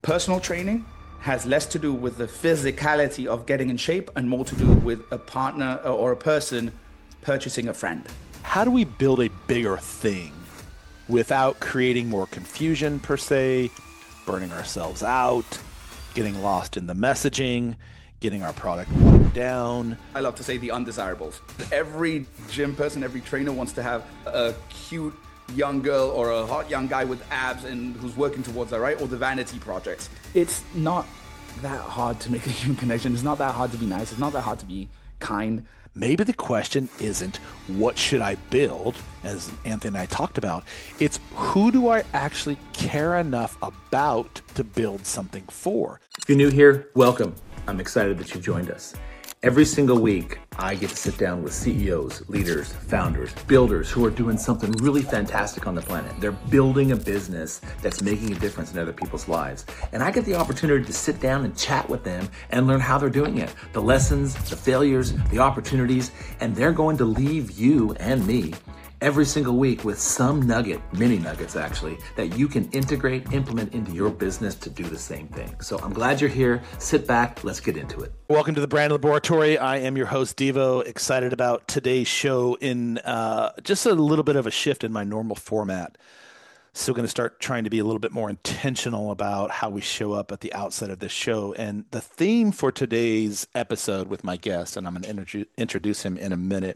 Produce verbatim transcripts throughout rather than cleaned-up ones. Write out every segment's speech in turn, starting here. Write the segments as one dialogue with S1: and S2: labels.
S1: Personal training has less to do with the physicality of getting in shape and more to do with a partner or a person purchasing a friend.
S2: How do we build a bigger thing without creating more confusion per se, burning ourselves out, getting lost in the messaging, getting our product watered down?
S1: I love to say the undesirables. Every gym person, every trainer wants to have a cute young girl or a hot young guy with abs and who's working towards that, right? Or the vanity projects. It's not that hard to make a human connection. It's not that hard to be nice. It's not that hard to be kind.
S2: Maybe the question isn't what should I build, as Anthony and I talked about. It's who do I actually care enough about to build something for?
S3: If you're new here, welcome. I'm excited that you've joined us. Every single week, I get to sit down with C E Os, leaders, founders, builders who are doing something really fantastic on the planet. They're building a business that's making a difference in other people's lives. And I get the opportunity to sit down and chat with them and learn how they're doing it, the lessons, the failures, the opportunities, and they're going to leave you and me every single week with some nugget, mini nuggets actually, that you can integrate, implement into your business to do the same thing. So I'm glad you're here. Sit back. Let's get into it.
S2: Welcome to the Brand Laboratory. I am your host, Devo. Excited about today's show in uh, just a little bit of a shift in my normal format. Still going to start trying to be a little bit more intentional about how we show up at the outset of this show. And the theme for today's episode with my guest, and I'm going to introduce introduce him in a minute.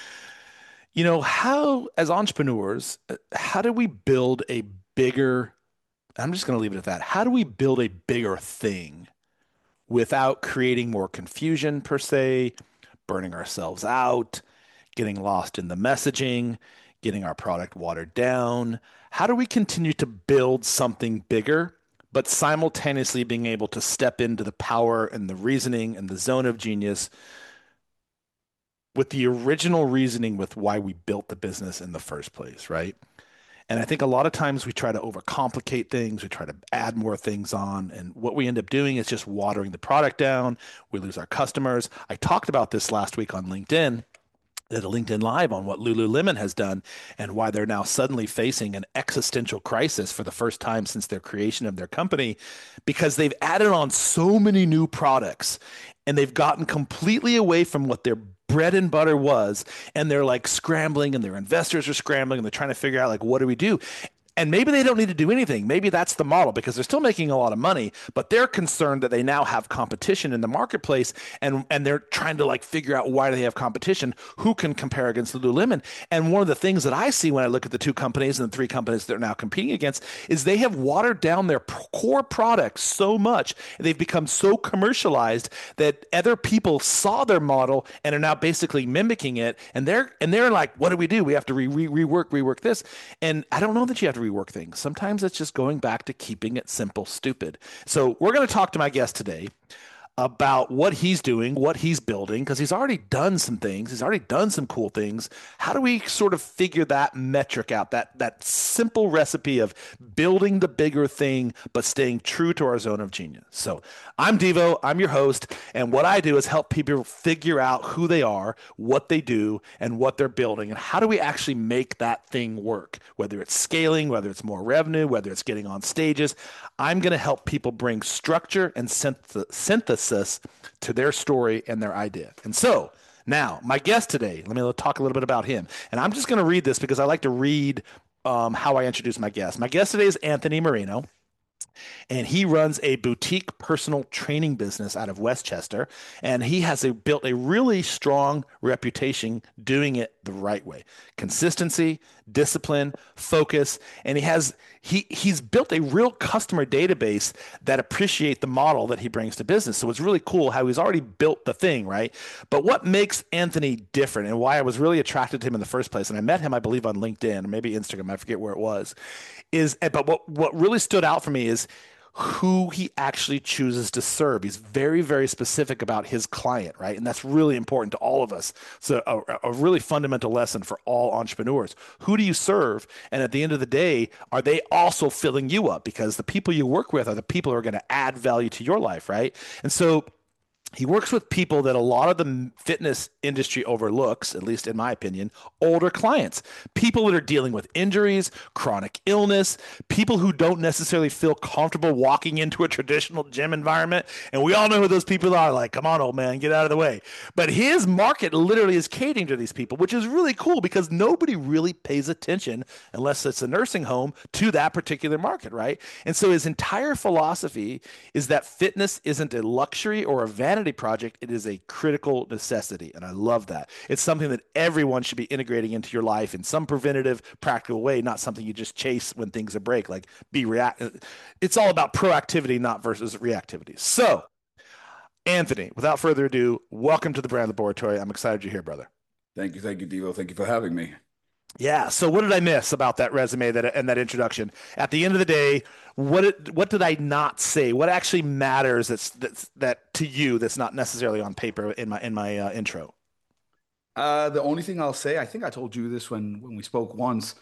S2: You know, how, as entrepreneurs, how do we build a bigger, I'm just going to leave it at that. How do we build a bigger thing without creating more confusion per se, burning ourselves out, getting lost in the messaging, getting our product watered down? How do we continue to build something bigger, but simultaneously being able to step into the power and the reasoning and the zone of genius with the original reasoning with why we built the business in the first place, right? And I think a lot of times we try to overcomplicate things. We try to add more things on. And what we end up doing is just watering the product down. We lose our customers. I talked about this last week on LinkedIn, did a LinkedIn Live on what Lululemon has done and why they're now suddenly facing an existential crisis for the first time since their creation of their company, because they've added on so many new products and they've gotten completely away from what their bread and butter was, and they're like scrambling and their investors are scrambling and they're trying to figure out like, what do we do? And maybe they don't need to do anything. Maybe that's the model because they're still making a lot of money, but they're concerned that they now have competition in the marketplace, and and they're trying to like figure out why do they have competition? Who can compare against Lululemon? And one of the things that I see when I look at the two companies and the three companies they're now competing against is they have watered down their core products so much. They've become so commercialized that other people saw their model and are now basically mimicking it. And they're and they're like, what do we do? We have to re- re- rework, rework this. And I don't know that you have to rework things. Sometimes it's just going back to keeping it simple, stupid. So we're going to talk to my guest today about what he's doing, what he's building, because he's already done some things. He's already done some cool things. How do we sort of figure that metric out, that that simple recipe of building the bigger thing, but staying true to our zone of genius? So I'm Devo, I'm your host, and what I do is help people figure out who they are, what they do, and what they're building, and how do we actually make that thing work, whether it's scaling, whether it's more revenue, whether it's getting on stages. I'm going to help people bring structure and synth- synthesis to their story and their idea. And so now my guest today, let me talk a little bit about him. And I'm just going to read this because I like to read um, how I introduce my guest. My guest today is Anthony Marino, and he runs a boutique personal training business out of Westchester. And he has a, built a really strong reputation doing it the right way. Consistency, discipline, focus, and he has he he's built a real customer database that appreciate the model that he brings to business. So it's really cool how he's already built the thing, right? But what makes Anthony different and why I was really attracted to him in the first place, and I met him, I believe, on LinkedIn or maybe Instagram, I forget where it was, is but what what really stood out for me is who he actually chooses to serve. He's very, very specific about his client, right? And that's really important to all of us. So a, a really fundamental lesson for all entrepreneurs. Who do you serve? And at the end of the day, are they also filling you up? Because the people you work with are the people who are going to add value to your life, right? And so He works with people that a lot of the fitness industry overlooks, at least in my opinion, older clients, people that are dealing with injuries, chronic illness, people who don't necessarily feel comfortable walking into a traditional gym environment. And we all know who those people are. Like, come on, old man, get out of the way. But his market literally is catering to these people, which is really cool because nobody really pays attention unless it's a nursing home to that particular market, right? And so his entire philosophy is that fitness isn't a luxury or a vanity project. It is a critical necessity. And I love that. It's something that everyone should be integrating into your life in some preventative, practical way, not something you just chase when things are break, like be react. It's all about proactivity, not versus reactivity. So, Anthony, without further ado, welcome to the Brand Laboratory. I'm excited you're here, brother.
S1: Thank you. Thank you, Devo. Thank you for having me.
S2: Yeah. So what did I miss about that resume that and that introduction? At the end of the day, what did, what did I not say? What actually matters that's, that's that to you that's not necessarily on paper in my in my uh, intro?
S1: Uh, the only thing I'll say, I think I told you this when when we spoke once,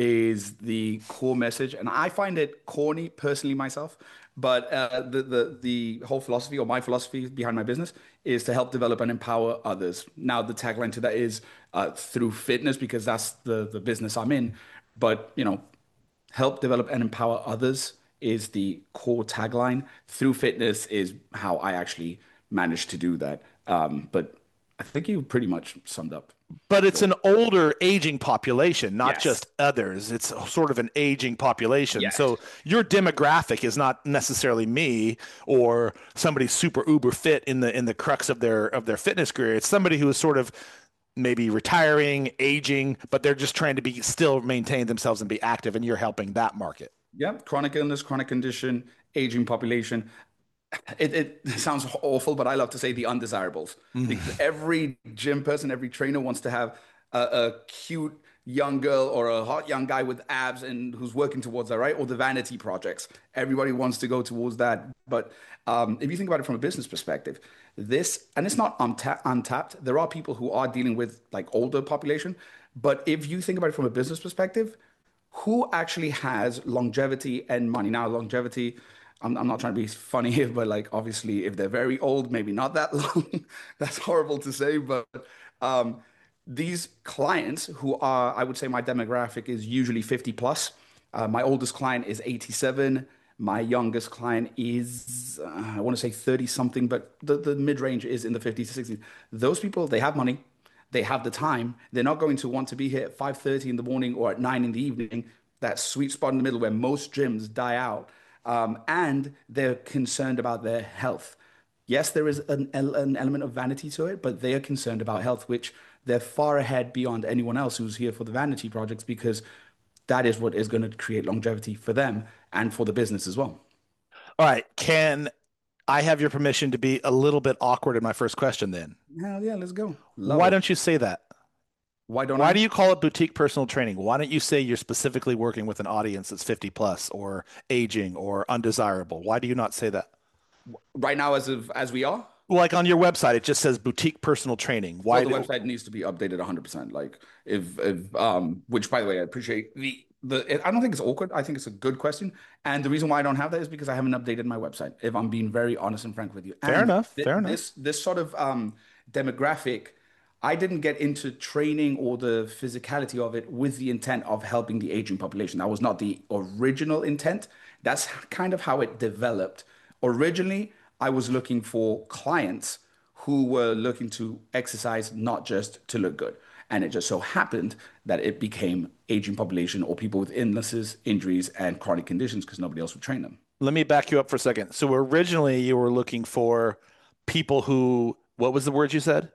S1: is the core message, and I find it corny personally myself. But uh, the the the whole philosophy or my philosophy behind my business is to help develop and empower others. Now the tagline to that is uh, through fitness because that's the the business I'm in. But you know, help develop and empower others is the core tagline. Through fitness is how I actually managed to do that. Um, but I think you pretty much summed up.
S2: But it's an older aging population, not
S1: Yes.
S2: just others. It's sort of an aging population.
S1: Yes.
S2: So your demographic is not necessarily me or somebody super uber fit in the in the crux of their of their fitness career. It's somebody who is sort of maybe retiring, aging, but they're just trying to be still maintain themselves and be active, and you're helping that market.
S1: Yeah, chronic illness, chronic condition, aging population. It, it sounds awful, but I love to say the undesirables. Because every gym person, every trainer wants to have a, a cute young girl or a hot young guy with abs and who's working towards that, right? Or the vanity projects. Everybody wants to go towards that. But um, if you think about it from a business perspective, this, and it's not unta- untapped, there are people who are dealing with like older population. But if you think about it from a business perspective, who actually has longevity and money? Now, longevity, I'm, I'm not trying to be funny here, but like obviously, if they're very old, maybe not that long. That's horrible to say, but um, these clients who are, I would say my demographic is usually fifty plus. Uh, my oldest client is eighty-seven. My youngest client is, uh, I want to say thirty something, but the, the mid range is in the fifties to sixties. Those people, they have money. They have the time. They're not going to want to be here at five thirty in the morning or at nine in the evening, that sweet spot in the middle where most gyms die out. Um, and they're concerned about their health. Yes, there is an, an element of vanity to it, but they are concerned about health, which they're far ahead beyond anyone else who's here for the vanity projects because that is what is going to create longevity for them and for the business as well.
S2: All right. Can I have your permission to be a little bit awkward in my first question then?
S1: Hell yeah, let's go. Love
S2: Why
S1: it.
S2: don't you say that?
S1: Why don't
S2: Why
S1: I?
S2: do you call it boutique personal training? Why don't you say you're specifically working with an audience that's fifty plus or aging or undesirable? Why do you not say that?
S1: Right now, as of as we are,
S2: Like on your website, it just says boutique personal training. Why
S1: well, the
S2: do
S1: website needs to be updated one hundred percent. Like if, if um, which by the way, I appreciate the the. I don't think it's awkward. I think it's a good question. And the reason why I don't have that is because I haven't updated my website. If I'm being very honest and frank with you.
S2: Fair
S1: And
S2: enough,
S1: thi-
S2: fair enough.
S1: This this sort of um demographic, I didn't get into training or the physicality of it with the intent of helping the aging population. That was not the original intent. That's kind of how it developed. Originally, I was looking for clients who were looking to exercise not just to look good. And it just so happened that it became aging population or people with illnesses, injuries, and chronic conditions because nobody else would train them.
S2: Let me back you up for a second. So originally you were looking for people who, what was the word you said?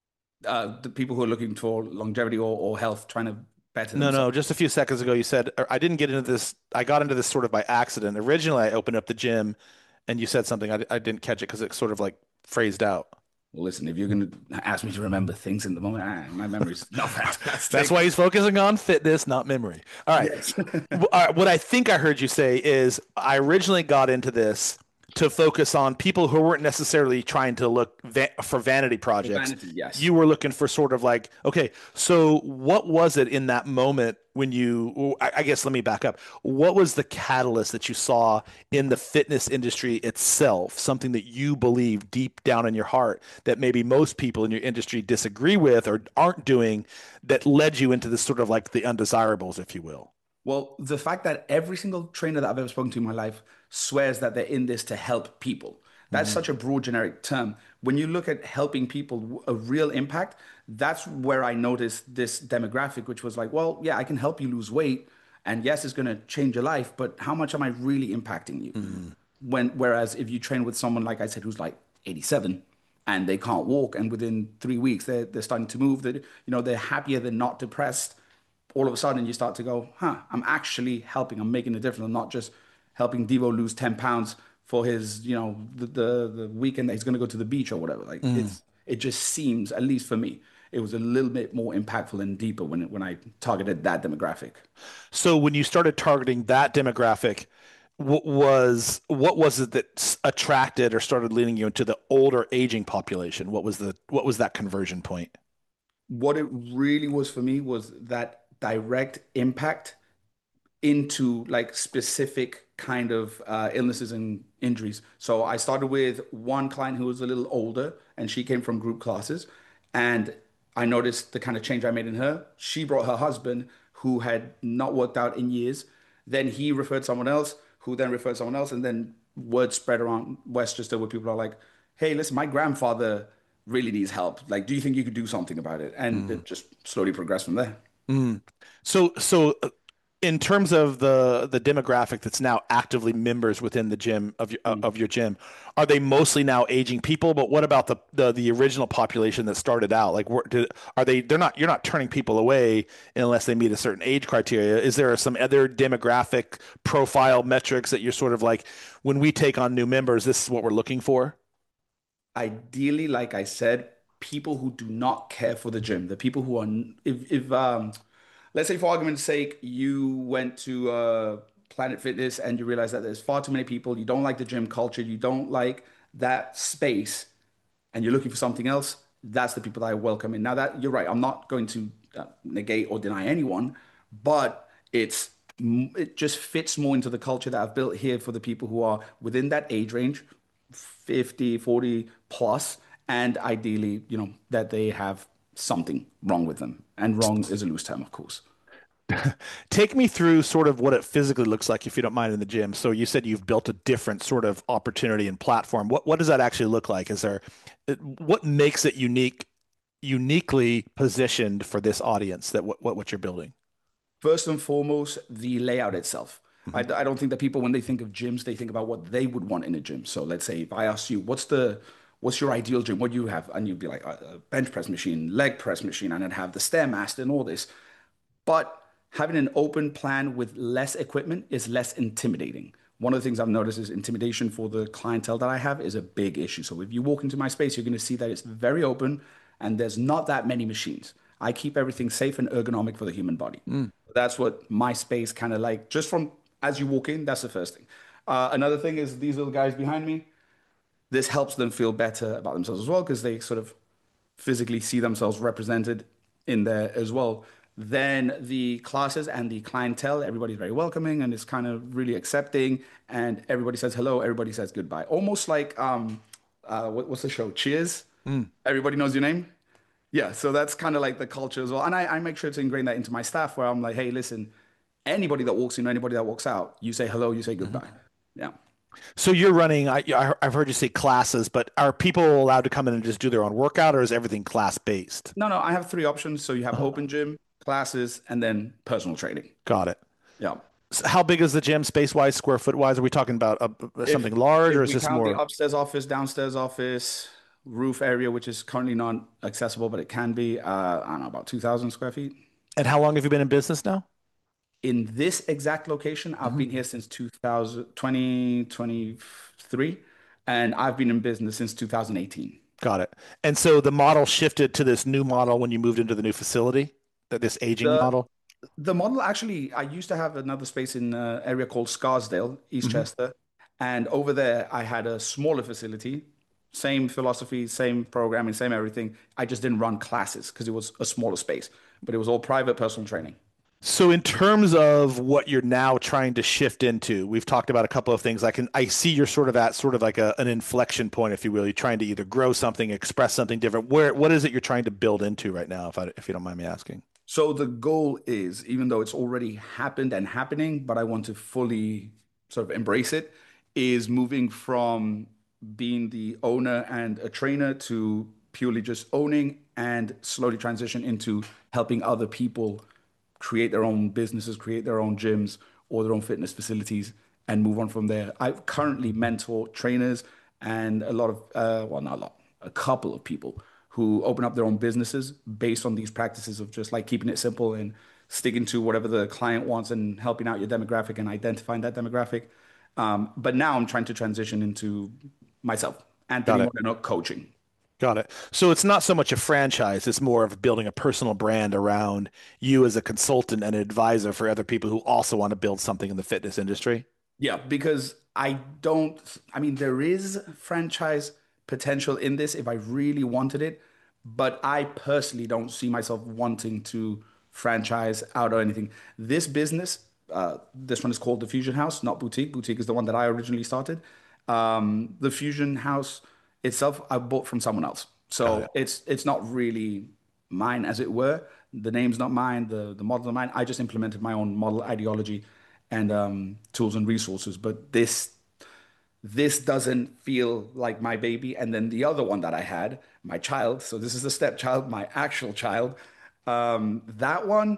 S1: Uh, the people who are looking for longevity or, or health, trying to better
S2: No,
S1: themselves.
S2: no, just a few seconds ago you said, or I didn't get into this. I got into this sort of by accident. Originally I opened up the gym and you said something. I, I didn't catch it because it sort of like phrased out.
S1: Well, listen, if you're going to ask me to remember things in the moment, ah, my memory's not fantastic.
S2: That's why he's focusing on fitness, not memory. All right.
S1: Yes.
S2: W- all right, what I think I heard you say is I originally got into this to focus on people who weren't necessarily trying to look va- for vanity projects.
S1: Vanity, yes.
S2: You were looking for sort of like, okay, so what was it in that moment when you, I I guess, let me back up. What was the catalyst that you saw in the fitness industry itself, something that you believe deep down in your heart that maybe most people in your industry disagree with or aren't doing, that led you into this sort of like the undesirables, if you will?
S1: Well, the fact that every single trainer that I've ever spoken to in my life swears that they're in this to help people. That's such a broad, generic term. When you look at helping people, a real impact, that's where I noticed this demographic, which was like, well, yeah, I can help you lose weight. And yes, it's going to change your life, but how much am I really impacting you? When, whereas if you train with someone, like I said, who's like eighty-seven and they can't walk, and within three weeks, they're, they're starting to move, they're, you know, they're happier, they're not depressed. All of a sudden you start to go, huh, I'm actually helping, I'm making a difference. I'm not just helping Devo lose ten pounds for his, you know, the, the, the weekend that he's going to go to the beach or whatever. Like it's, it just seems, at least for me, it was a little bit more impactful and deeper when it, when I targeted that demographic.
S2: So when you started targeting that demographic, what was what was it that s- attracted or started leading you into the older aging population? What was the what was that conversion point?
S1: What it really was for me was that direct impact into like specific kind of uh, illnesses and injuries. So I started with one client who was a little older, and she came from group classes. And I noticed the kind of change I made in her. She brought her husband who had not worked out in years. Then he referred someone else, who then referred someone else. And then word spread around Westchester where people are like, hey, listen, my grandfather really needs help. Like, do you think you could do something about it? And it just slowly progressed from there.
S2: Mm. So, so uh, in terms of the the demographic that's now actively members within the gym of your uh,
S1: Mm.
S2: of your gym, are they mostly now aging people? But what about the the, the original population that started out? Like, where, did, are they? They're not. You're not turning people away unless they meet a certain age criteria. Is there some other demographic profile metrics that you're sort of like, when we take on new members, this is what we're looking for?
S1: Ideally, like I said, people who do not care for the gym, the people who are, if, if um, let's say for argument's sake, you went to uh, Planet Fitness and you realize that there's far too many people, you don't like the gym culture, you don't like that space, and you're looking for something else, that's the people that I welcome in. Now that you're right, I'm not going to uh, negate or deny anyone, but it's it just fits more into the culture that I've built here for the people who are within that age range, fifty, forty plus, and ideally, you know, that they have something wrong with them. And wrong is a loose term, of course.
S2: Take me through sort of what it physically looks like, if you don't mind, in the gym. So you said you've built a different sort of opportunity and platform. What what does that actually look like? Is there what makes it unique, uniquely positioned for this audience that what what, what you're building?
S1: First and foremost, the layout itself. I,
S2: Mhm.
S1: I don't think that people, when they think of gyms, they think about what they would want in a gym. So let's say if I ask you, what's the what's your ideal gym? What do you have? And you'd be like a a bench press machine, leg press machine, and I'd have the Stairmaster and all this. But having an open plan with less equipment is less intimidating. One of the things I've noticed is intimidation for the clientele that I have is a big issue. So if you walk into my space, you're going to see that it's very open and there's not that many machines. I keep everything safe and ergonomic for the human body.
S2: Mm.
S1: That's what my space kind of like, just from as you walk in, that's the first thing. Uh, another thing is these little guys behind me. This helps them feel better about themselves as well because they sort of physically see themselves represented in there as well. Then the classes and the clientele, everybody's very welcoming and it's kind of really accepting. And everybody says hello, everybody says goodbye. Almost like um, uh, what, what's the show? Cheers.
S2: Mm.
S1: Everybody knows your name. Yeah, so that's kind of like the culture as well. And I, I make sure to ingrain that into my staff where I'm like, hey, listen, anybody that walks in, anybody that walks out, you say hello, you say goodbye. Yeah.
S2: So you're running. I, I I've heard you say classes, but are people allowed to come in and just do their own workout, or is everything class based?
S1: No, no, I have three options. So you have open gym, classes, and then personal training.
S2: Got it.
S1: Yeah.
S2: So how big is the gym, space wise, square foot wise? Are we talking about a,
S1: If
S2: something large,
S1: if
S2: or is
S1: we
S2: this
S1: count the
S2: more?
S1: upstairs office, downstairs office, roof area, which is currently not accessible, but it can be, uh, I don't know, about two thousand square feet.
S2: And how long have you been in business now?
S1: In this exact location, I've
S2: Mhm.
S1: been here since two thousand twenty twenty-three, and I've been in business since two thousand eighteen.
S2: Got it. And so the model shifted to this new model when you moved into the new facility, that this aging
S1: The
S2: model.
S1: the model actually, I used to have another space in an area called Scarsdale,
S2: Hmm.
S1: Eastchester, And over there, I had a smaller facility, same philosophy, same programming, same everything. I just didn't run classes because it was a smaller space, but it was all private personal training.
S2: So in terms of what you're now trying to shift into, we've talked about a couple of things. I can I see you're sort of at sort of like a, an inflection point, if you will. You're trying to either grow something, express something different. Where what is it you're trying to build into right now, if I if you don't mind me asking?
S1: So the goal is, even though it's already happened and happening, but I want to fully sort of embrace it, is moving from being the owner and a trainer to purely just owning and slowly transition into helping other people create their own businesses, create their own gyms or their own fitness facilities, and move on from there. I currently mentor trainers and a lot of, uh, well, not a lot, a couple of people who open up their own businesses based on these practices of just like keeping it simple and sticking to whatever the client wants and helping out your demographic and identifying that demographic. Um, but now I'm trying to transition into myself,
S2: Got
S1: Anthony
S2: it.
S1: Moreno coaching.
S2: Got it. So it's not so much a franchise, it's more of building a personal brand around you as a consultant and advisor for other people who also want to build something in the fitness industry.
S1: Yeah, because I don't, I mean, there is franchise potential in this if I really wanted it, but I personally don't see myself wanting to franchise out or anything. This business, uh, this one is called the Fusion House, not Boutique. Boutique is the one that I originally started. Um, the Fusion House itself, I bought from someone else.
S2: Got
S1: So
S2: it.
S1: it's it's not really mine, as it were. The name's not mine, the the model's not mine. I just implemented my own model ideology and um, tools and resources. But this this doesn't feel like my baby. And then the other one that I had, my child. So this is the stepchild, my actual child. Um, that one,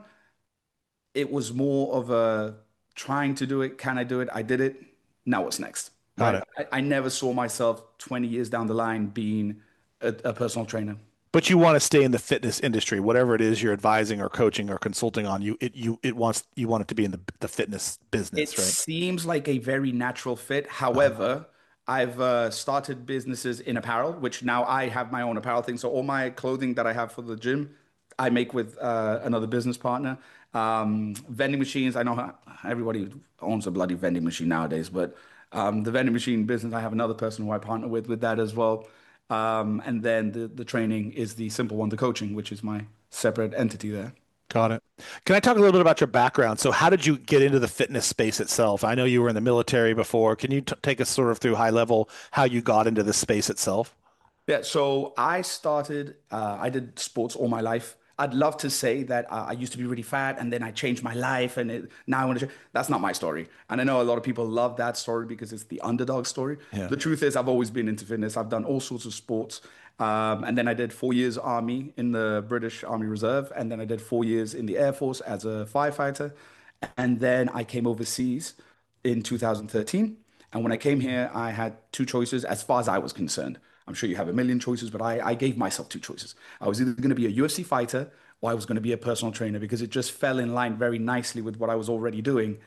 S1: it was more of a trying to do it. Can I do it? I did it. Now what's next?
S2: Got
S1: Right.
S2: it.
S1: I, I never saw myself twenty years down the line being a, a personal trainer.
S2: But you want to stay in the fitness industry, whatever it is you're advising or coaching or consulting on, you it you it wants you want it to be in the the fitness
S1: It
S2: business, right?
S1: seems like a very natural fit. However, I've uh, started businesses in apparel, which now I have my own apparel thing. So all my clothing that I have for the gym, I make with uh, another business partner. Um, vending machines, I know how- everybody owns a bloody vending machine nowadays, but um, the vending machine business, I have another person who I partner with with that as well. Um, and then the the training is the simple one, the coaching, which is my separate entity there.
S2: Got it. Can I talk a little bit about your background? So, how did you get into the fitness space itself? I know you were in the military before. Can you t take us sort of through high level how you got into this space itself?
S1: Yeah, so I started, uh, I did sports all my life. I'd love to say that uh, I used to be really fat and then I changed my life and it, now I want to. That's not my story. And I know a lot of people love that story because it's the underdog story.
S2: Yeah.
S1: The truth is, I've always been into fitness. I've done all sorts of sports. Um, and then I did four years Army in the British Army Reserve. And then I did four years in the Air Force as a firefighter. And then I came overseas in two thousand thirteen. And when I came here, I had two choices as far as I was concerned. I'm sure you have a million choices, but I, I gave myself two choices. I was either going to be a U F C fighter or I was going to be a personal trainer because it just fell in line very nicely with what I was already doing.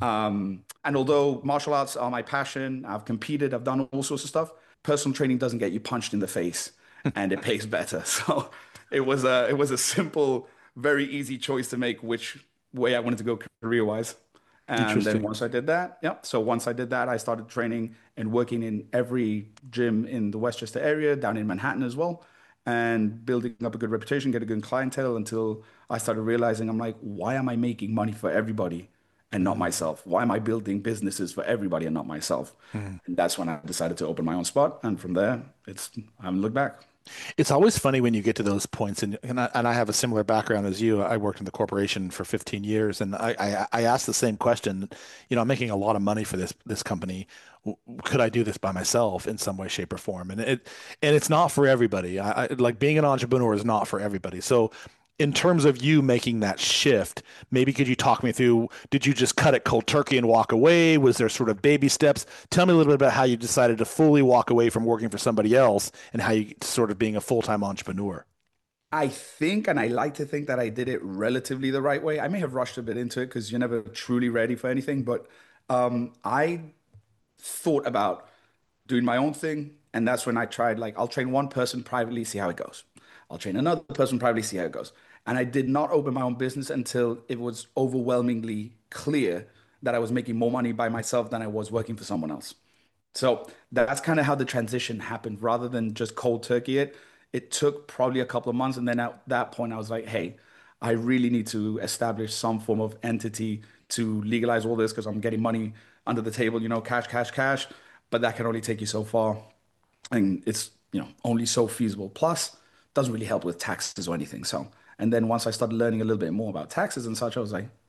S1: Um, and although martial arts are my passion, I've competed, I've done all sorts of stuff. Personal training doesn't get you punched in the face, and it pays better. So it was a it was a simple, very easy choice to make which way I wanted to go career wise. And then
S2: Interesting.
S1: once I did that, yep. So once I did that, I started training and working in every gym in the Westchester area, down in Manhattan as well, and building up a good reputation, get a good clientele until I started realizing I'm like, why am I making money for everybody and not myself? Why am I building businesses for everybody and not myself?
S2: Mhm.
S1: And that's when I decided to open my own spot. And from there, it's I haven't looked back.
S2: It's always funny when you get to those points, and and I, and I have a similar background as you. I worked in the corporation for fifteen years, and I, I I asked the same question. You know, I'm making a lot of money for this this company. W- Could I do this by myself in some way, shape, or form? And it and it's not for everybody. I, I like being an entrepreneur is not for everybody. So in terms of you making that shift, maybe could you talk me through, did you just cut it cold turkey and walk away? Was there sort of baby steps? Tell me a little bit about how you decided to fully walk away from working for somebody else and how you sort of being a full-time entrepreneur.
S1: I think, and I like to think that I did it relatively the right way. I may have rushed a bit into it because you're never truly ready for anything, but um, I thought about doing my own thing. And that's when I tried, like, I'll train one person privately, see how it goes. I'll train another person privately, see how it goes. And I did not open my own business until it was overwhelmingly clear that I was making more money by myself than I was working for someone else. So that's kind of how the transition happened rather than just cold turkey it. It took probably a couple of months. And then at that point, I was like, hey, I really need to establish some form of entity to legalize all this because I'm getting money under the table, you know, cash, cash, cash. But that can only take you so far. And it's, you know, only so feasible. Plus, doesn't really help with taxes or anything. So, and then once I started learning a little bit more about taxes and such, I was like,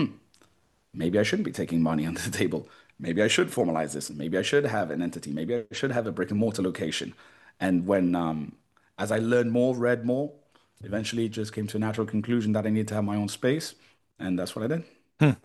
S1: maybe I shouldn't be taking money under the table. Maybe I should formalize this. Maybe I should have an entity. Maybe I should have a brick and mortar location. And when, um, as I learned more, read more, eventually it just came to a natural conclusion that I need to have my own space. And that's what I did.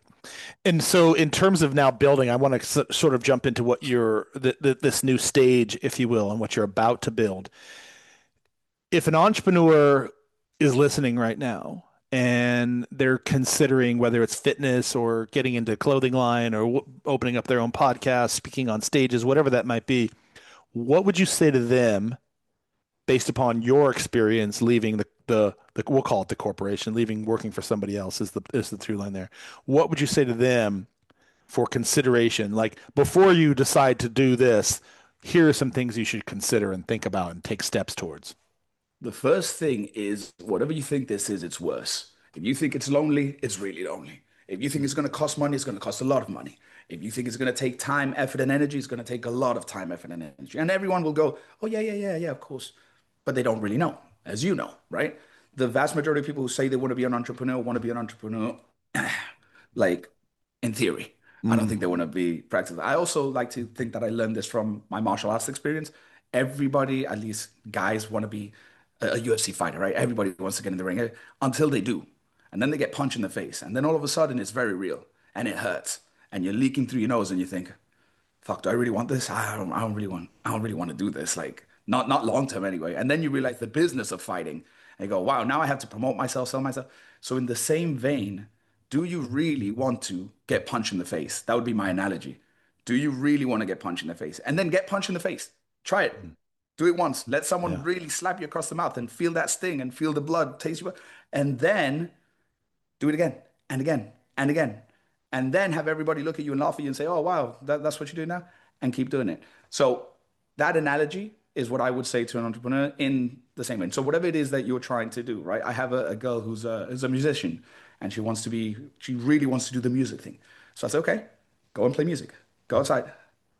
S2: And so, in terms of now building, I want to s- sort of jump into what you're th th this new stage, if you will, and what you're about to build. If an entrepreneur is listening right now and they're considering whether it's fitness or getting into a clothing line or w opening up their own podcast, speaking on stages, whatever that might be, what would you say to them based upon your experience leaving the, the, the we'll call it the corporation, leaving working for somebody else is the is the through line there. What would you say to them for consideration? Like before you decide to do this, here are some things you should consider and think about and take steps towards.
S1: The first thing is whatever you think this is, it's worse. If you think it's lonely, it's really lonely. If you think it's going to cost money, it's going to cost a lot of money. If you think it's going to take time, effort, and energy, it's going to take a lot of time, effort, and energy. And everyone will go, oh, yeah, yeah, yeah, yeah, of course. But they don't really know, as you know, right? The vast majority of people who say they want to be an entrepreneur want to be an entrepreneur, like in theory. I don't think
S2: Mm,
S1: they want to be practical. I also like to think that I learned this from my martial arts experience. Everybody, at least guys, want to be a, U F C fighter, right? Everybody wants to get in the ring eh, until they do. And then they get punched in the face. And then all of a sudden it's very real and it hurts. And you're leaking through your nose and you think, fuck, do I really want this? I don't, I don't really want, I don't really want to do this. Like not, not long term anyway. And then you realize the business of fighting and you go, wow, now I have to promote myself, sell myself. So in the same vein, do you really want to get punched in the face? That would be my analogy. Do you really want to get punched in the face? And then get punched in the face. Try it.
S2: mm,
S1: Do it once. Let someone
S2: yeah.
S1: really slap you across the mouth and feel that sting and feel the blood taste you. And then do it again and again and again. And then have everybody look at you and laugh at you and say, oh, wow, that, that's what you do now. And keep doing it. So that analogy is what I would say to an entrepreneur in the same way. So whatever it is that you're trying to do, right? I have a, a girl who's a, who's a musician and she wants to be, she really wants to do the music thing. So I say, okay, go and play music. Go outside.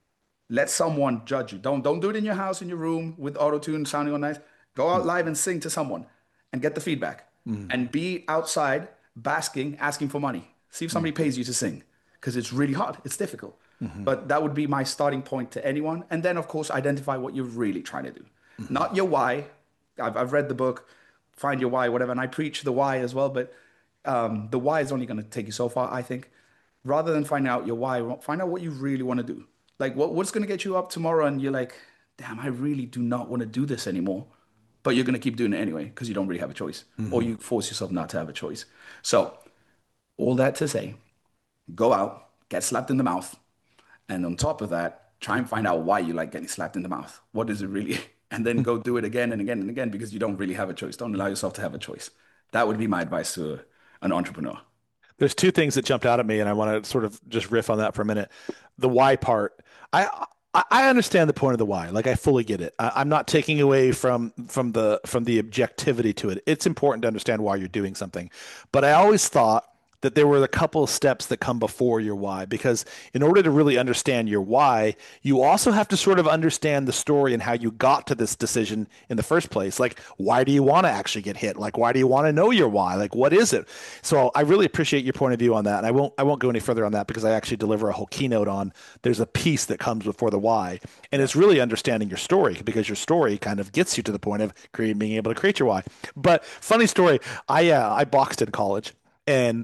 S1: Let someone judge you. Don't don't do it in your house, in your room with auto tune sounding all nice. Go out live and sing to someone and get the feedback.
S2: Mm,
S1: And be outside basking, asking for money. See if somebody pays you to sing because it's really hard. It's difficult.
S2: mhm,
S1: But that would be my starting point to anyone. And then, of course, identify what you're really trying to do. Not your why. I've, I've read the book, Find Your Why, whatever, and I preach the why as well. But um, the why is only going to take you so far, I think. Rather than finding out your why, find out what you really want to do. Like, what, what's going to get you up tomorrow and you're like, damn, I really do not want to do this anymore. But you're going to keep doing it anyway because you don't really have a choice or
S2: mhm.
S1: you force yourself not to have a choice. So, all that to say, go out, get slapped in the mouth. And on top of that, try and find out why you like getting slapped in the mouth. What is it really? And then go do it again and again and again because you don't really have a choice. Don't allow yourself to have a choice. That would be my advice to an entrepreneur.
S2: There's two things that jumped out at me, and I want to sort of just riff on that for a minute. The why part, I I I understand the point of the why. Like I fully get it. I, I'm not taking away from from the from the objectivity to it. It's important to understand why you're doing something, but I always thought that there were a couple of steps that come before your why, because in order to really understand your why, you also have to sort of understand the story and how you got to this decision in the first place. Like, why do you want to actually get hit? Like, why do you want to know your why? Like, what is it? So I really appreciate your point of view on that. And I won't I won't go any further on that because I actually deliver a whole keynote on there's a piece that comes before the why. And it's really understanding your story, because your story kind of gets you to the point of creating, being able to create your why. But funny story, I uh, I boxed in college, and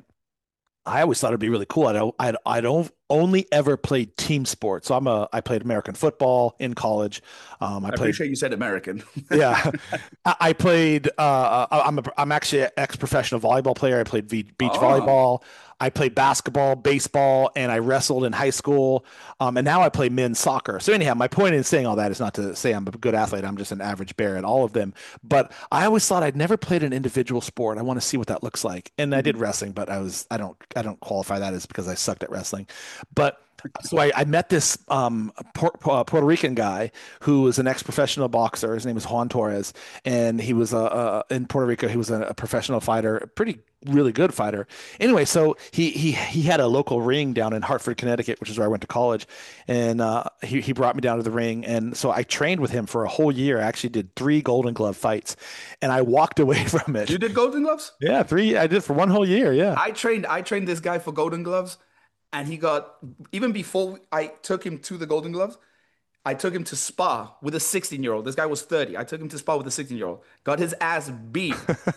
S2: I always thought it'd be really cool. I don't, I, I don't only ever played team sports. So I'm a, I played American football in college. Um, I
S1: I
S2: played,
S1: appreciate you said American.
S2: yeah, I, I played, uh, I'm a, I'm actually an ex-professional volleyball player. I played v, beach
S1: Oh,
S2: volleyball. I played basketball, baseball, and I wrestled in high school. Um, and now I play men's soccer. So anyhow, my point in saying all that is not to say I'm a good athlete. I'm just an average bear at all of them. But I always thought I'd never played an individual sport. I want to see what that looks like. And I did
S1: mhm.
S2: wrestling, but I was I don't I don't qualify that as because I sucked at wrestling. But So I, I met this um, Por- uh, Puerto Rican guy who was an ex-professional boxer. His name was Juan Torres, and he was a, a in Puerto Rico. He was a, a professional fighter, a pretty really good fighter. Anyway, so he he he had a local ring down in Hartford, Connecticut, which is where I went to college, and uh, he he brought me down to the ring, and so I trained with him for a whole year. I actually did three Golden Glove fights, and I walked away from it.
S1: You did Golden Gloves?
S2: Yeah, three. I did for one whole year. Yeah.
S1: I trained I trained this guy for Golden Gloves, and he got even before I took him to the Golden Gloves, I took him to spa with a sixteen year old. This guy was thirty. I took him to spa with a sixteen year old. Got his ass beat.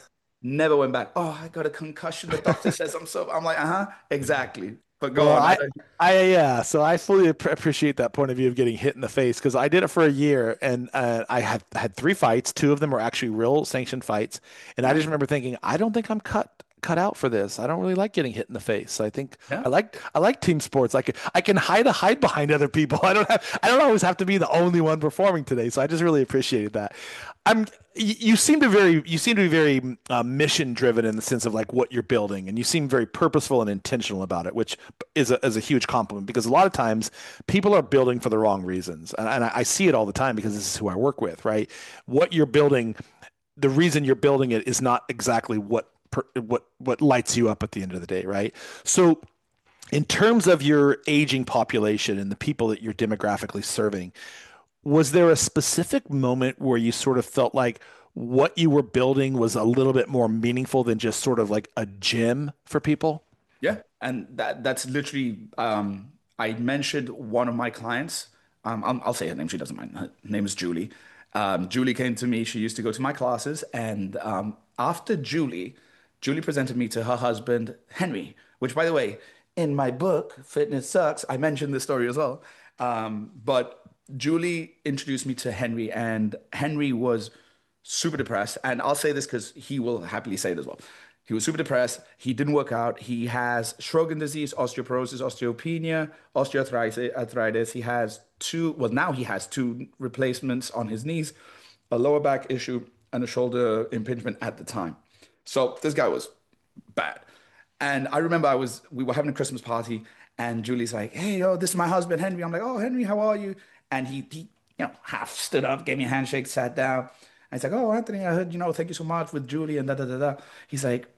S1: Never went back. Oh, I got a concussion. The doctor says I'm so. I'm like, uh huh, exactly. But go
S2: Well,
S1: on.
S2: I,
S1: I,
S2: I, yeah. So I fully ap- appreciate that point of view of getting hit in the face because I did it for a year and uh, I had had three fights. Two of them were actually real sanctioned fights, and I just remember thinking, I don't think I'm cut cut out for this. I don't really like getting hit in the face. I think
S1: yeah.
S2: I like I like team sports. I can I can hide a hide behind other people. I don't have I don't always have to be the only one performing today. So I just really appreciated that. I'm you seem to very you seem to be very uh, mission driven in the sense of like what you're building, and you seem very purposeful and intentional about it, which is a, is a huge compliment because a lot of times people are building for the wrong reasons, and, and I, I see it all the time because this is who I work with. Right, what you're building, the reason you're building it is not exactly what per, what what lights you up at the end of the day. Right, so. In terms of your aging population and the people that you're demographically serving, was there a specific moment where you sort of felt like what you were building was a little bit more meaningful than just sort of like a gym for people?
S1: Yeah, and that that's literally um, I mentioned one of my clients. Um, I'll, I'll say her name. She doesn't mind. Her name is Julie. Um, Julie came to me. She used to go to my classes, and um, after Julie, Julie presented me to her husband Henry. Which, by the way, in my book Fitness Sucks, I mentioned this story as well. Um, but Julie introduced me to Henry, and Henry was super depressed. And I'll say this because he will happily say it as well. He was super depressed. He didn't work out. He has Sjogren disease, osteoporosis, osteopenia, osteoarthritis. Arthritis. He has two, well, now he has two replacements on his knees, a lower back issue, and a shoulder impingement at the time. So this guy was bad. And I remember I was, we were having a Christmas party, and Julie's like, "Hey, oh, this is my husband, Henry." I'm like, "Oh, Henry, how are you?" And he, he, you know, half stood up, gave me a handshake, sat down. And he's like, "Oh, Anthony, I heard, you know, thank you so much with Julie and da da da da." He's like,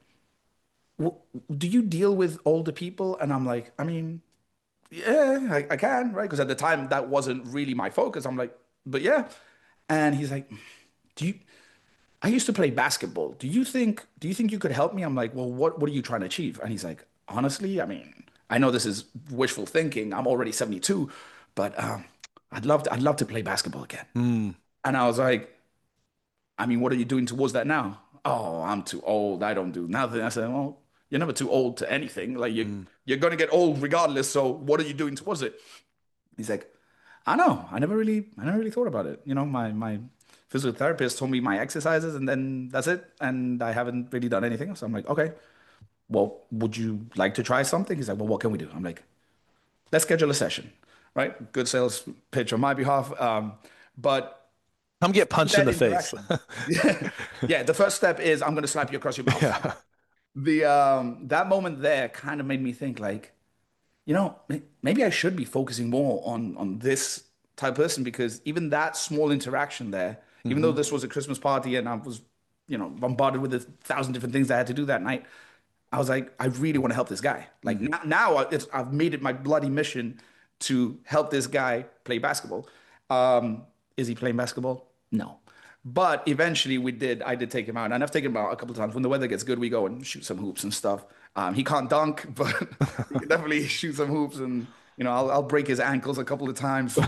S1: "W- do you deal with older people?" And I'm like, I mean, yeah, I, I can, right? Because at the time that wasn't really my focus. I'm like, but yeah. And he's like, "Do you, I used to play basketball. Do you think, do you think you could help me?" I'm like, "Well, what, what are you trying to achieve?" And he's like, "Honestly, I mean, I know this is wishful thinking. I'm already seventy-two, but um, I'd love to, I'd love to play basketball again."
S2: Mm.
S1: And I was like, "I mean, what are you doing towards that now?" "Oh, I'm too old. I don't do nothing." I said, "Well, you're never too old to anything. Like you,
S2: Mm.
S1: you're gonna get old regardless. So what are you doing towards it?" He's like, "I know. I never really, I never really thought about it. You know, my my physical therapist told me my exercises, and then that's it. And I haven't really done anything." So I'm like, "Okay, well, would you like to try something?" He's like, "Well, what can we do?" I'm like, "Let's schedule a session." Right? Good sales pitch on my behalf. Um, but
S2: Come get punched in
S1: that
S2: the face.
S1: interaction, yeah, yeah. The first step is I'm gonna slap you across your mouth.
S2: Yeah.
S1: The um that moment there kind of made me think like, you know, may- maybe I should be focusing more on on this type of person because even that small interaction there, even though
S2: Hmm.
S1: this was a Christmas party and I was, you know, bombarded with a thousand different things I had to do that night, I was like, I really want to help this guy. Like
S2: Hmm.
S1: now, now it's, I've made it my bloody mission to help this guy play basketball. Um, is he playing basketball? No. But eventually we did, I did take him out. And I've taken him out a couple of times. When the weather gets good, we go and shoot some hoops and stuff. Um, he can't dunk, but he can definitely shoot some hoops. And, you know, I'll, I'll break his ankles a couple of times.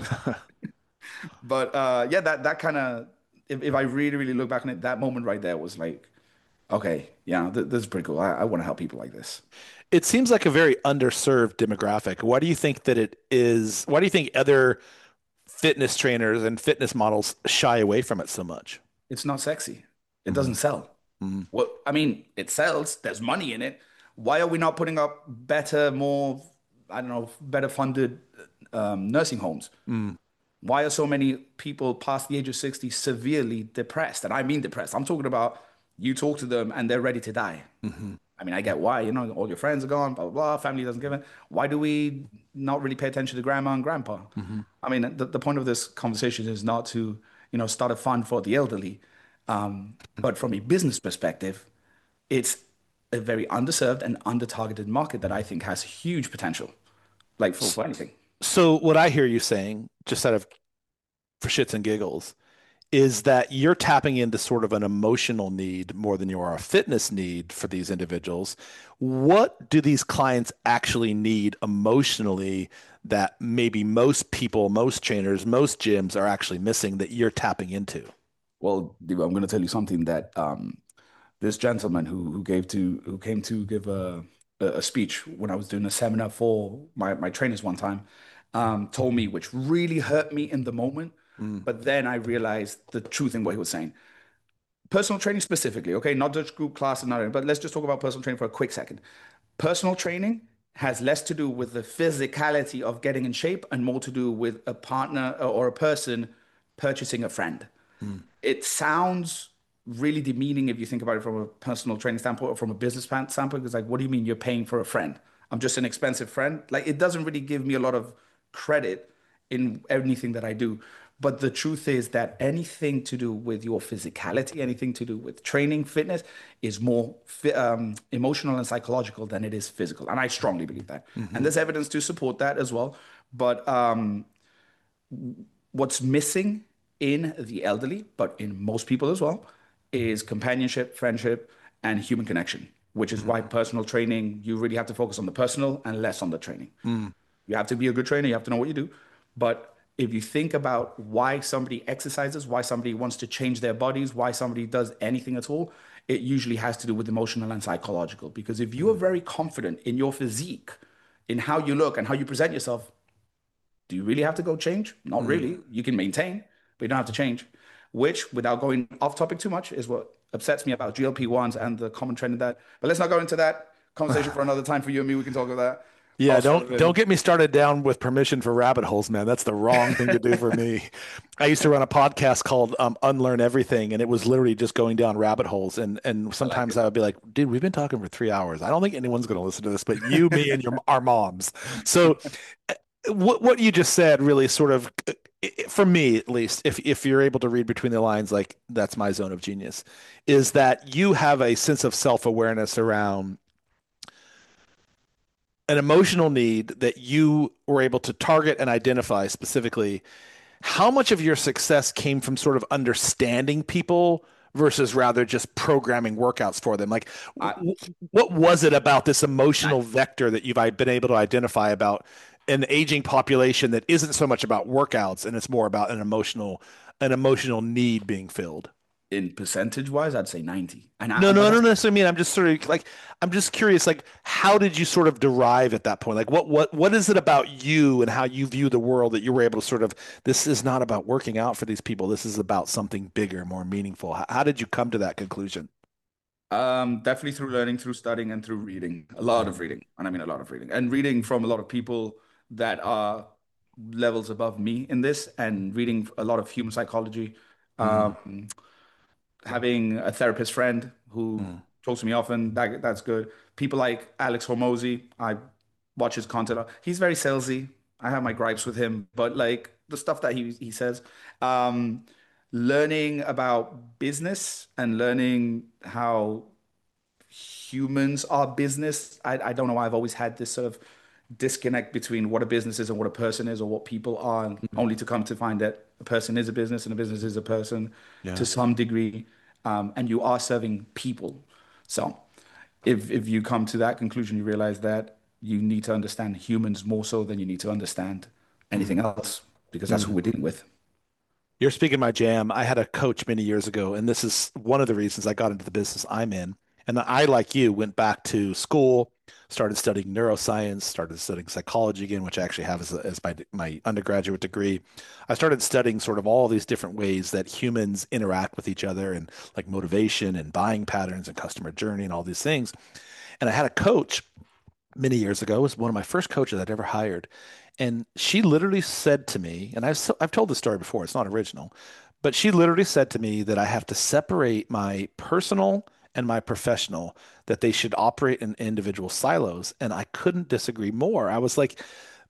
S1: But uh, yeah, that, that kind of, if, if I really, really look back on it, that moment right there was like, okay, yeah, th this is pretty cool. I, I want to help people like this.
S2: It seems like a very underserved demographic. Why do you think that it is? Why do you think other fitness trainers and fitness models shy away from it so much?
S1: It's not sexy. It
S2: Hmm.
S1: doesn't sell.
S2: Hmm.
S1: Well, I mean, it sells. There's money in it. Why are we not putting up better, more, I don't know, better funded um, nursing homes?
S2: Mm.
S1: Why are so many people past the age of sixty severely depressed? And I mean depressed. I'm talking about you talk to them and they're ready to die.
S2: Hmm.
S1: I mean, I get why, you know, all your friends are gone, blah, blah, blah, family doesn't give it. Why do we not really pay attention to grandma and grandpa?
S2: Hmm.
S1: I mean, the, the point of this conversation is not to, you know, start a fund for the elderly. Um, but from a business perspective, it's a very underserved and under-targeted market that I think has huge potential, like for, for anything.
S2: So what I hear you saying, just out of for shits and giggles, is that you're tapping into sort of an emotional need more than you are a fitness need for these individuals. What do these clients actually need emotionally that maybe most people, most trainers, most gyms are actually missing that you're tapping into?
S1: Well, Diva, I'm going to tell you something that um, this gentleman who who gave to who came to give a a a speech when I was doing a seminar for my my trainers one time, um, told me, which really hurt me in the moment.
S2: Mm.
S1: But then I realized the truth in what he was saying. Personal training specifically, okay, not just group class and not, but let's just talk about personal training for a quick second. Personal training has less to do with the physicality of getting in shape and more to do with a partner or a person purchasing a friend.
S2: Mm.
S1: It sounds really demeaning if you think about it from a personal training standpoint or from a business plan- standpoint. Because, like, what do you mean you're paying for a friend? I'm just an expensive friend. Like, it doesn't really give me a lot of credit in anything that I do. But the truth is that anything to do with your physicality, anything to do with training, fitness, is more fi- um, emotional and psychological than it is physical. And I strongly believe that. And
S2: Hmm.
S1: there's evidence to support that as well. But um, what's missing in the elderly, but in most people as well, is companionship, friendship, and human connection, which is why personal training, you really have to focus on the personal and less on the training.
S2: Mm.
S1: You have to be a good trainer, you have to know what you do. But if you think about why somebody exercises, why somebody wants to change their bodies, why somebody does anything at all, it usually has to do with emotional and psychological. Because if you are very confident in your physique, in how you look and how you present yourself, do you really have to go change? Not
S2: Mm.
S1: really. You can maintain, but you don't have to change. Which, without going off topic too much, is what upsets me about G L P ones and the common trend in that. But let's not go into that conversation for another time. For you and me, we can talk about that
S2: Yeah, don't don't
S1: offline.
S2: get me started down with permission for rabbit holes, man. That's the wrong thing to do for me. I used to run a podcast called um, Unlearn Everything, and it was literally just going down rabbit holes. And and
S1: I like
S2: sometimes
S1: it.
S2: I would be like, dude, we've been talking for three hours. I don't think anyone's going to listen to this, but you, me, and your our moms. So uh, what what you just said really sort of, uh, for me at least, if if you're able to read between the lines, like that's my zone of genius, is that you have a sense of self-awareness around an emotional need that you were able to target and identify specifically. How much of your success came from sort of understanding people versus rather just programming workouts for them? Like,
S1: I,
S2: w- what was it about this
S1: I,
S2: emotional vector that you've been able to identify about an aging population that isn't so much about workouts and it's more about an emotional an emotional need being filled?
S1: in percentage wise, I'd say ninety. And
S2: No,
S1: I,
S2: no,
S1: but
S2: I don't
S1: that's
S2: necessarily mean. I'm just sort of like I'm just curious. Like, how did you sort of derive at that point? Like, what what what is it about you and how you view the world that you were able to sort of? This is not about working out for these people. This is about something bigger, more meaningful. How, how did you come to that conclusion?
S1: um, definitely through learning, through studying, and through reading. A lot of reading. And I mean a lot of reading. And reading from a lot of people that are levels above me in this, and reading a lot of human psychology.
S2: Mm,
S1: Um, having a therapist friend who
S2: mm,
S1: talks to me often, that that's good. People like Alex Hormozy, I watch his content. He's very salesy. I have my gripes with him, but like the stuff that he he says, um, learning about business and learning how humans are business. I, I don't know why I've always had this sort of disconnect between what a business is and what a person is, or what people are,
S2: mm.
S1: only to come to find that a person is a business and a business is a person to
S2: Yeah.
S1: some degree, um, and you are serving people. So if if you come to that conclusion, you realize that you need to understand humans more so than you need to understand anything
S2: Mm,
S1: else, because that's who
S2: mm.
S1: we're dealing with.
S2: You're speaking my jam. I had a coach many years ago, and this is one of the reasons I got into the business I'm in. And I, like you, went back to school, started studying neuroscience, started studying psychology again, which I actually have as, a, as my my undergraduate degree. I started studying sort of all these different ways that humans interact with each other, and like motivation and buying patterns and customer journey and all these things. And I had a coach many years ago. It was one of my first coaches I'd ever hired. And she literally said to me, and I've, so- I've told this story before, it's not original, but she literally said to me that I have to separate my personal and my professional, that they should operate in individual silos. And I couldn't disagree more. I was like,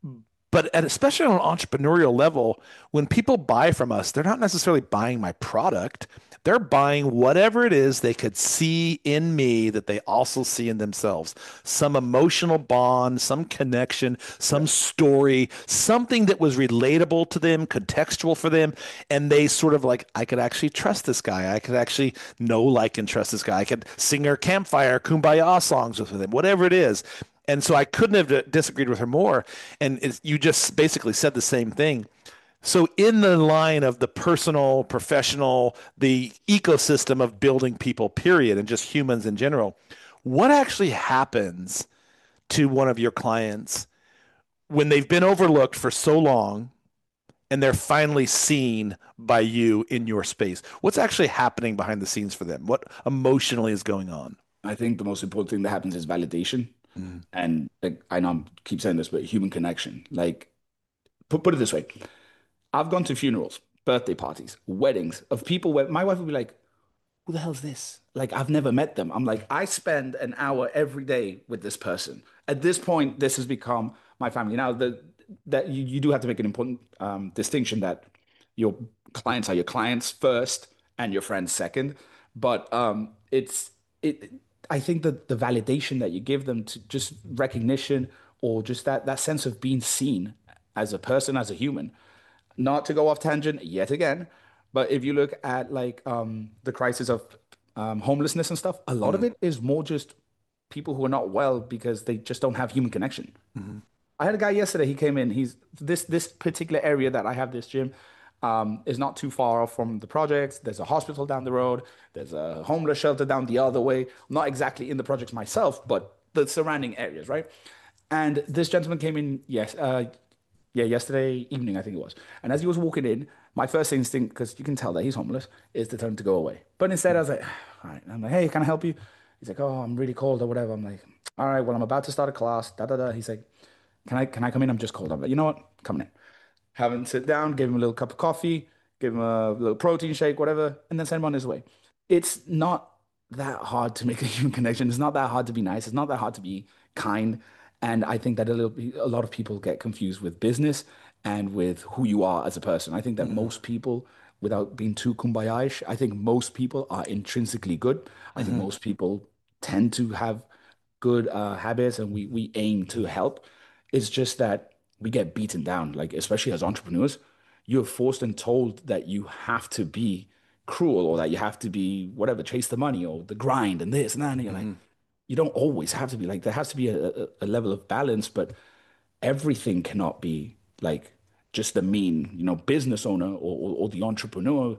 S2: but at, especially on an entrepreneurial level, when people buy from us, they're not necessarily buying my product. They're buying whatever it is they could see in me that they also see in themselves. Some emotional bond, some connection, some story, something that was relatable to them, contextual for them. And they sort of like, I could actually trust this guy. I could actually know, like, and trust this guy. I could sing our campfire, kumbaya songs with him, whatever it is. And so I couldn't have disagreed with her more. And it's, you just basically said the same thing. So in the line of the personal, professional, the ecosystem of building people, period, and just humans in general, what actually happens to one of your clients when they've been overlooked for so long and they're finally seen by you in your space? What's actually happening behind the scenes for them? What emotionally is going on?
S1: I think the most important thing that happens is validation. Mm. And like, I know I keep saying this, but human connection. Like, put, put it this way. I've gone to funerals, birthday parties, weddings of people where my wife would be like, who the hell is this? Like, I've never met them. I'm like, I spend an hour every day with this person. At this point, this has become my family. Now, the, that you, you do have to make an important um, distinction that your clients are your clients first and your friends second. But um, it's, it, I think that the validation that you give them to just recognition or just that, that sense of being seen as a person, as a human. Not to go off tangent yet again, but if you look at like um, the crisis of um, homelessness and stuff, a lot mm. of it is more just people who are not well because they just don't have human connection. Mm-hmm. I had a guy yesterday, he came in, he's this this particular area that I have this gym um, is not too far off from the projects. There's a hospital down the road. There's a homeless shelter down the other way. Not exactly in the projects myself, but the surrounding areas, right? And this gentleman came in, yes, uh, Yeah, yesterday evening, I think it was. And as he was walking in, my first instinct, because you can tell that he's homeless, is to tell him to go away. But instead, I was like, all right. I'm like, hey, can I help you? He's like, oh, I'm really cold or whatever. I'm like, all right, well, I'm about to start a class, da, da, da. He's like, can I can I come in? I'm just cold. I'm like, you know what? Coming in. Have him sit down, give him a little cup of coffee, give him a little protein shake, whatever, and then send him on his way. It's not that hard to make a human connection. It's not that hard to be nice. It's not that hard to be kind. And I think that a, little, a lot of people get confused with business and with who you are as a person. I think that mm-hmm. most people, without being too kumbaya-ish, I think most people are intrinsically good. I mm-hmm. think most people tend to have good uh, habits and we, we aim to help. It's just that we get beaten down, like especially as entrepreneurs, you're forced and told that you have to be cruel or that you have to be whatever, chase the money or the grind and this and that. And you're mm-hmm. like, you don't always have to be like, there has to be a, a, a level of balance, but everything cannot be like just the mean, you know, business owner or, or, or the entrepreneur.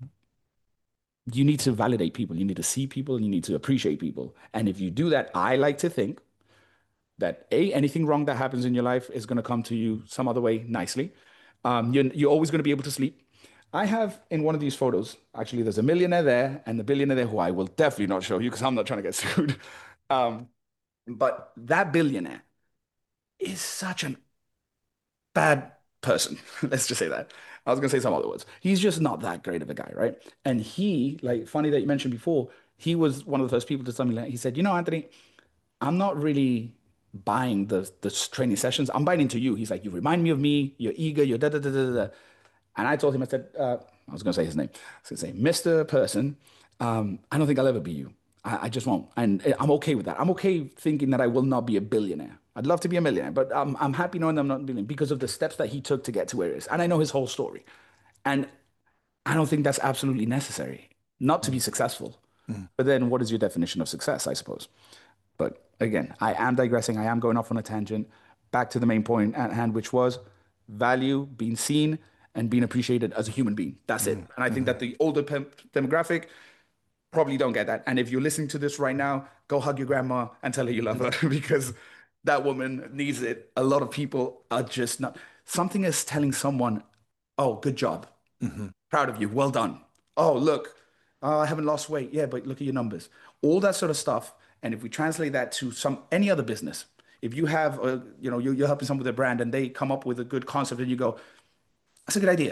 S1: You need to validate people. You need to see people and you need to appreciate people. And if you do that, I like to think that A, anything wrong that happens in your life is going to come to you some other way nicely. Um, you're, you're always going to be able to sleep. I have in one of these photos, actually, there's a millionaire there and the billionaire there who I will definitely not show you because I'm not trying to get sued. Um, but that billionaire is such a bad person. Let's just say that. I was going to say some other words. He's just not that great of a guy, right? And he, like, funny that you mentioned before, he was one of the first people to tell me, like, he said, you know, Anthony, I'm not really buying the, the training sessions. I'm buying into you. He's like, you remind me of me. You're eager. You're da da da da da. And I told him, I said, uh, I was going to say his name. I was going to say, Mister Person, um, I don't think I'll ever be you. I, I just won't. And I'm okay with that. I'm okay thinking that I will not be a billionaire. I'd love to be a millionaire, but I'm, I'm happy knowing that I'm not a billionaire because of the steps that he took to get to where he is. And I know his whole story. And I don't think that's absolutely necessary, not to be successful. Mm. But then what is your definition of success, I suppose? But again, I am digressing. I am going off on a tangent. Back to the main point at hand, which was value, being seen, and being appreciated as a human being. That's mm. it. And I think mm. that the older pe- demographic probably don't get that. And if you're listening to this right now, go hug your grandma and tell her you love her because that woman needs it. A lot of people are just not. Something is telling someone, oh, good job. Mm-hmm. Proud of you. Well done. Oh, look, uh, I haven't lost weight. Yeah, but look at your numbers. All that sort of stuff. And if we translate that to some any other business, if you have, a, you know, you're, you're helping someone with a brand and they come up with a good concept and you go, that's a good idea.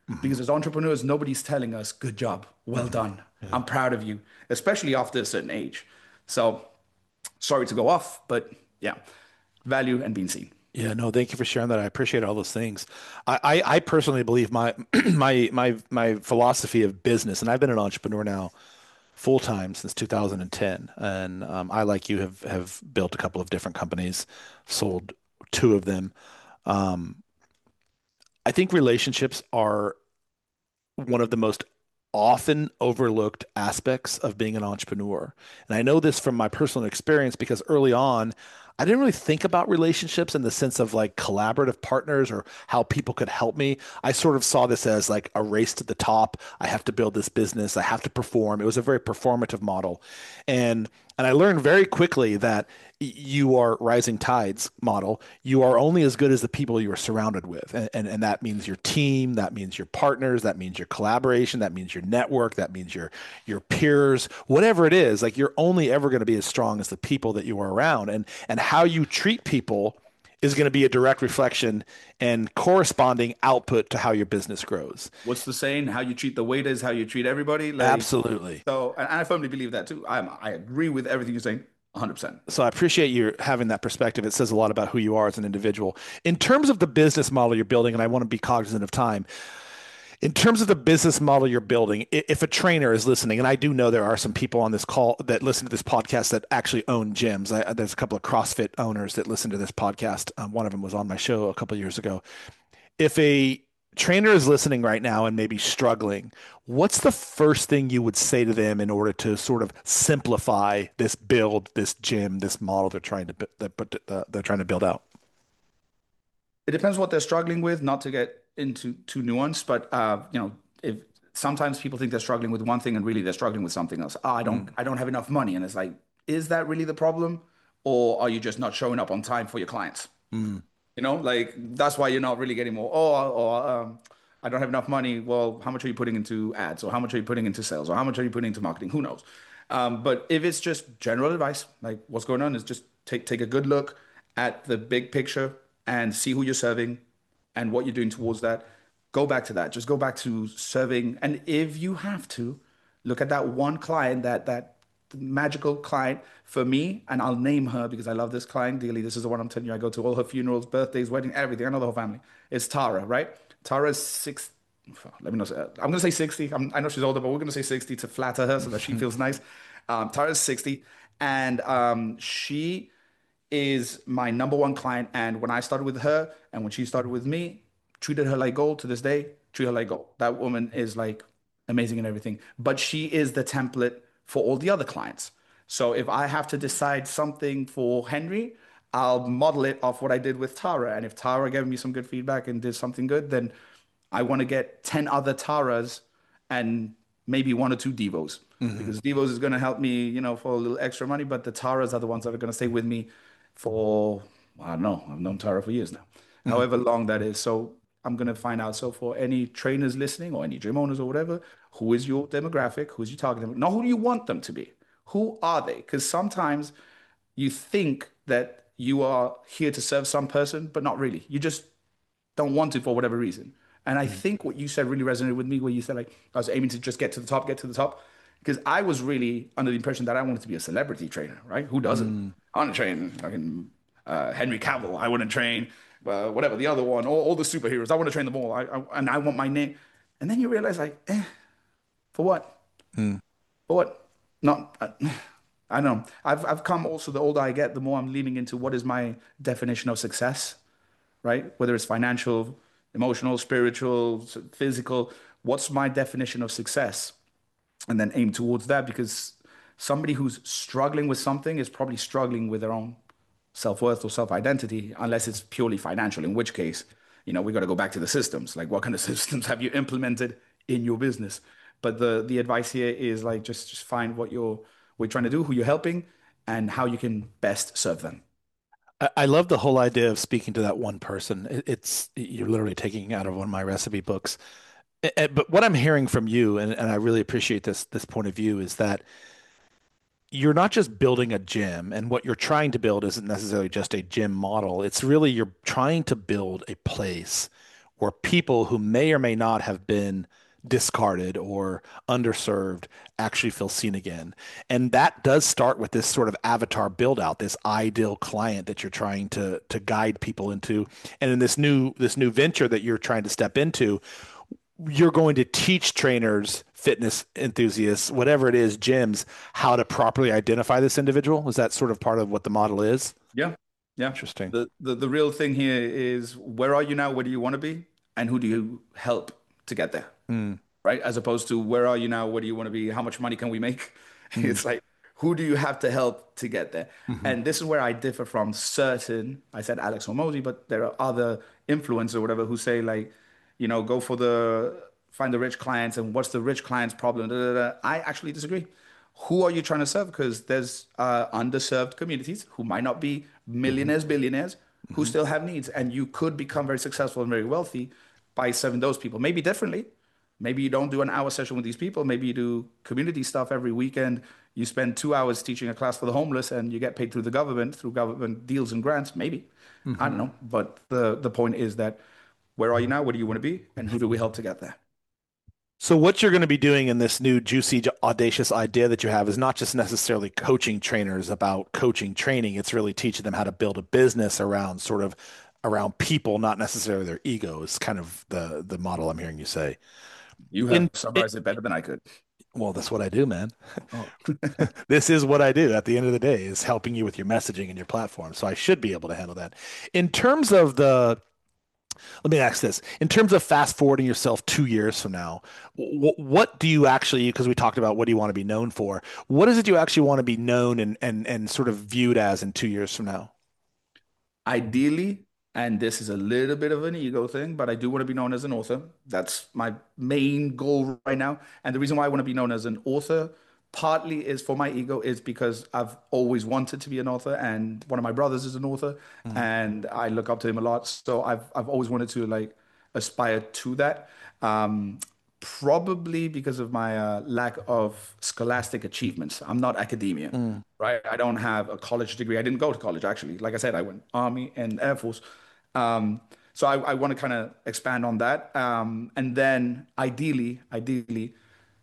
S2: Hmm.
S1: Because as entrepreneurs, nobody's telling us, good job, well
S2: Hmm.
S1: done,
S2: Yeah.
S1: I'm proud of you, especially after a certain age. So sorry to go off, but yeah, value and being seen.
S2: Yeah, no, thank you for sharing that. I appreciate all those things. I, I, I personally believe my my my my philosophy of business, and I've been an entrepreneur now full time since two thousand ten, and um, I, like you, have have built a couple of different companies, sold two of them. Um, I think relationships are one of the most often overlooked aspects of being an entrepreneur. And I know this from my personal experience because early on, I didn't really think about relationships in the sense of like collaborative partners or how people could help me. I sort of saw this as like a race to the top. I have to build this business. I have to perform. It was a very performative model. And and I learned very quickly that you are rising tides model. You are only as good as the people you are surrounded with. And, and, and that means your team, that means your partners, that means your collaboration, that means your network, that means your your peers, whatever it is, like you're only ever going to be as strong as the people that you are around. And and how you treat people is going to be a direct reflection and corresponding output to how your business grows.
S1: What's the saying? How you treat the waiters, how you treat everybody. Like,
S2: Absolutely.
S1: so, and I firmly believe that too. I'm, I agree with everything you're saying, one hundred percent.
S2: So I appreciate you having that perspective. It says a lot about who you are as an individual. In terms of the business model you're building, and I want to be cognizant of time, in terms of the business model you're building, if a trainer is listening, and I do know there are some people on this call that listen to this podcast that actually own gyms. I, there's a couple of CrossFit owners that listen to this podcast. Um, one of them was on my show a couple of years ago. If a trainer is listening right now and maybe struggling, what's the first thing you would say to them in order to sort of simplify this build, this gym, this model they're trying to that uh, they're trying to build out?
S1: It depends what they're struggling with, not to get into too nuanced, but uh, you know, if sometimes people think they're struggling with one thing and really they're struggling with something else. Oh, I don't,
S2: Mm,
S1: I don't have enough money, and it's like, is that really the problem, or are you just not showing up on time for your clients?
S2: mm,
S1: You know, like that's why you're not really getting more. Oh, or um, I don't have enough money. Well, how much are you putting into ads, or how much are you putting into sales, or how much are you putting into marketing? Who knows? Um, but if it's just general advice, like what's going on, is just take take a good look at the big picture and see who you're serving and what you're doing towards that. Go back to that. Just go back to serving, and if you have to, look at that one client, that that magical client for me, and I'll name her because I love this client dearly. This is the one I'm telling you. I go to all her funerals, birthdays, wedding, everything. I know the whole family. It's Tara, right? Tara's six. Let me know. I'm going to say sixty. I'm, I know she's older, but we're going to say sixty to flatter her so that she feels nice. Um, Tara's sixty, and um, she is my number one client. And when I started with her, and when she started with me, treated her like gold to this day. Treat her like gold. That woman is like amazing and everything. But she is the template for all the other clients. So if I have to decide something for Henry, I'll model it off what I did with Tara. And if Tara gave me some good feedback and did something good, then I want to get ten other Taras and maybe one or two Devos.
S2: mhm,
S1: Because Devos is going to help me, you know, for a little extra money. But the Taras are the ones that are going to stay with me for, I don't know, I've known Tara for years now,
S2: mhm.
S1: however long that is. So I'm going to find out. So for any trainers listening or any gym owners or whatever, who is your demographic? Who's your target demographic? Not who do you want them to be? Who are they? Because sometimes you think that you are here to serve some person, but not really. You just don't want to for whatever reason. And I think what you said really resonated with me, where you said like I was aiming to just get to the top, get to the top, because I was really under the impression that I wanted to be a celebrity trainer, right? Who doesn't?
S2: Mm,
S1: I want to train fucking uh, Henry Cavill. I want to train uh, whatever the other one, all, all the superheroes. I want to train them all. I, I, and I want my name. And then you realize like, eh, for what?
S2: mm.
S1: For what? Not. Uh, I don't know. I've I've come also the older I get, the more I'm leaning into what is my definition of success, right? Whether it's financial, emotional, spiritual, physical, what's my definition of success? And then aim towards that, because somebody who's struggling with something is probably struggling with their own self-worth or self-identity, unless it's purely financial, in which case, you know, we got to go back to the systems. Like what kind of systems have you implemented in your business? But the the advice here is like just just find what you're what you're trying to do, who you're helping, and how you can best serve them.
S2: I, I love the whole idea of speaking to that one person. It, it's you're literally taking out of one of my recipe books. A- a- But what I'm hearing from you, and, and I really appreciate this this point of view, is that you're not just building a gym, and what you're trying to build isn't necessarily just a gym model. It's really you're trying to build a place where people who may or may not have been discarded or underserved actually feel seen again. And that does start with this sort of avatar build out, this ideal client that you're trying to to guide people into. And in this new this new venture that you're trying to step into, you're going to teach trainers, fitness enthusiasts, whatever it is, gyms, how to properly identify this individual. Is that sort of part of what the model is?
S1: Yeah. Yeah.
S2: Interesting.
S1: The, the the real thing here is, where are you now? Where do you want to be? And who do you help to get there?
S2: Mm,
S1: Right? As opposed to, where are you now? Where do you want to be? How much money can we make?
S2: mm,
S1: It's like, who do you have to help to get there?
S2: mhm,
S1: And this is where I differ from certain, I said Alex Hormozy, but there are other influencers or whatever who say, like, you know, go for the, find the rich clients, and what's the rich client's problem? Da, da, da. I actually disagree. Who are you trying to serve? Because there's uh, underserved communities who might not be
S2: mhm,
S1: millionaires, billionaires, who
S2: mhm,
S1: still have needs. And you could become very successful and very wealthy by serving those people. Maybe differently. Maybe you don't do an hour session with these people. Maybe you do community stuff every weekend. You spend two hours teaching a class for the homeless, and you get paid through the government, through government deals and grants. Maybe. I don't
S2: mhm.
S1: know. But the, the point is that, where are you now? Where do you want to be? And who do we help to get there?
S2: So what you're going to be doing in this new juicy, audacious idea that you have is not just necessarily coaching trainers about coaching training. It's really teaching them how to build a business around sort of around people, not necessarily their ego. Is kind of the the model I'm hearing you say.
S1: You have
S2: In, in
S1: summarized it better than I could.
S2: well, that's what I do, man.
S1: Oh.
S2: This is what I do at the end of the day is helping you with your messaging and your platform. So I should be able to handle that. In terms of the Let me ask this. In terms of fast forwarding yourself two years from now, wh- what do you actually, because we talked about what do you want to be known for, what is it you actually want to be known and, and, and sort of viewed as in two years from now?
S1: Ideally, and this is a little bit of an ego thing, but I do want to be known as an author. That's my main goal right now. And the reason why I want to be known as an author partly is for my ego, is because I've always wanted to be an author, and one of my brothers is an author,
S2: Mm,
S1: and I look up to him a lot. So I've I've always wanted to, like, aspire to that. Um, Probably because of my uh, lack of scholastic achievements. I'm not academia,
S2: mm.
S1: right? I don't have a college degree. I didn't go to college, actually. Like I said, I went Army and Air Force. Um, so I, I want to kind of expand on that. Um, and then ideally, ideally,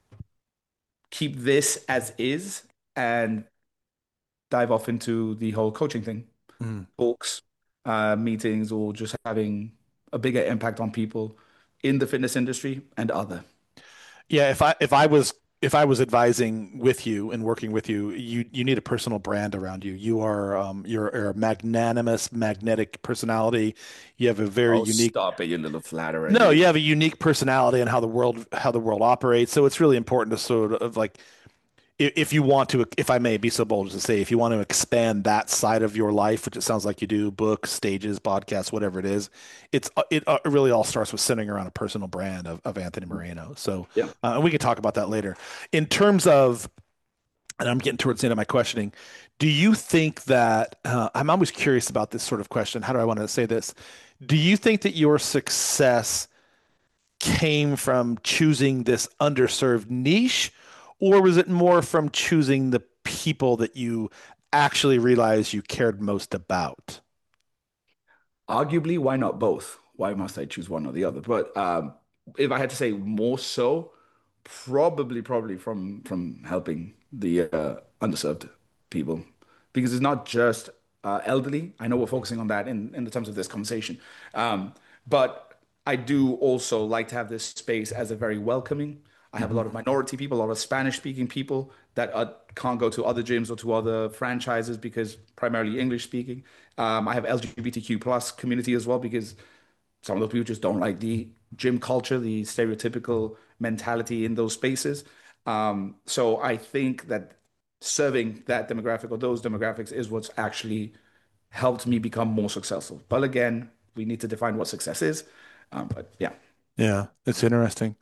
S1: keep this as is and dive off into the whole coaching thing,
S2: Mm.
S1: talks, uh, meetings, or just having a bigger impact on people in the fitness industry and other.
S2: Yeah, if I if I was if I was advising with you and working with you, you you need a personal brand around you. You are um you're, you're a magnanimous, magnetic personality. You have a very
S1: Oh,
S2: unique
S1: stop it, you little flatterer,
S2: no,
S1: you.
S2: you have a unique personality and how the world how the world operates. So it's really important to sort of like if you want to, if I may be so bold as to say, if you want to expand that side of your life, which it sounds like you do, books, stages, podcasts, whatever it is, it's uh, it, uh, it really all starts with centering around a personal brand of, of Anthony Moreno. So,
S1: Yeah.
S2: uh, and we can talk about that later. In terms of, and I'm getting towards the end of my questioning, do you think that uh, I'm always curious about this sort of question? How do I want to say this? Do you think that your success came from choosing this underserved niche, or was it more from choosing the people that you actually realized you cared most about?
S1: Arguably, why not both? Why must I choose one or the other? But um, if I had to say, more so, probably, probably from from helping the uh, underserved people, because it's not just uh, elderly. I know we're focusing on that in in the terms of this conversation, um, but I do also like to have this space as a very welcoming. I have a
S2: Hmm.
S1: lot of minority people, a lot of Spanish speaking people that uh, can't go to other gyms or to other franchises because primarily English speaking. Um, I have L G B T Q plus community as well, because some of those people just don't like the gym culture, the stereotypical mentality in those spaces. Um, so I think that serving that demographic or those demographics is what's actually helped me become more successful. But again, we need to define what success is. Um, but yeah.
S2: Yeah, it's interesting.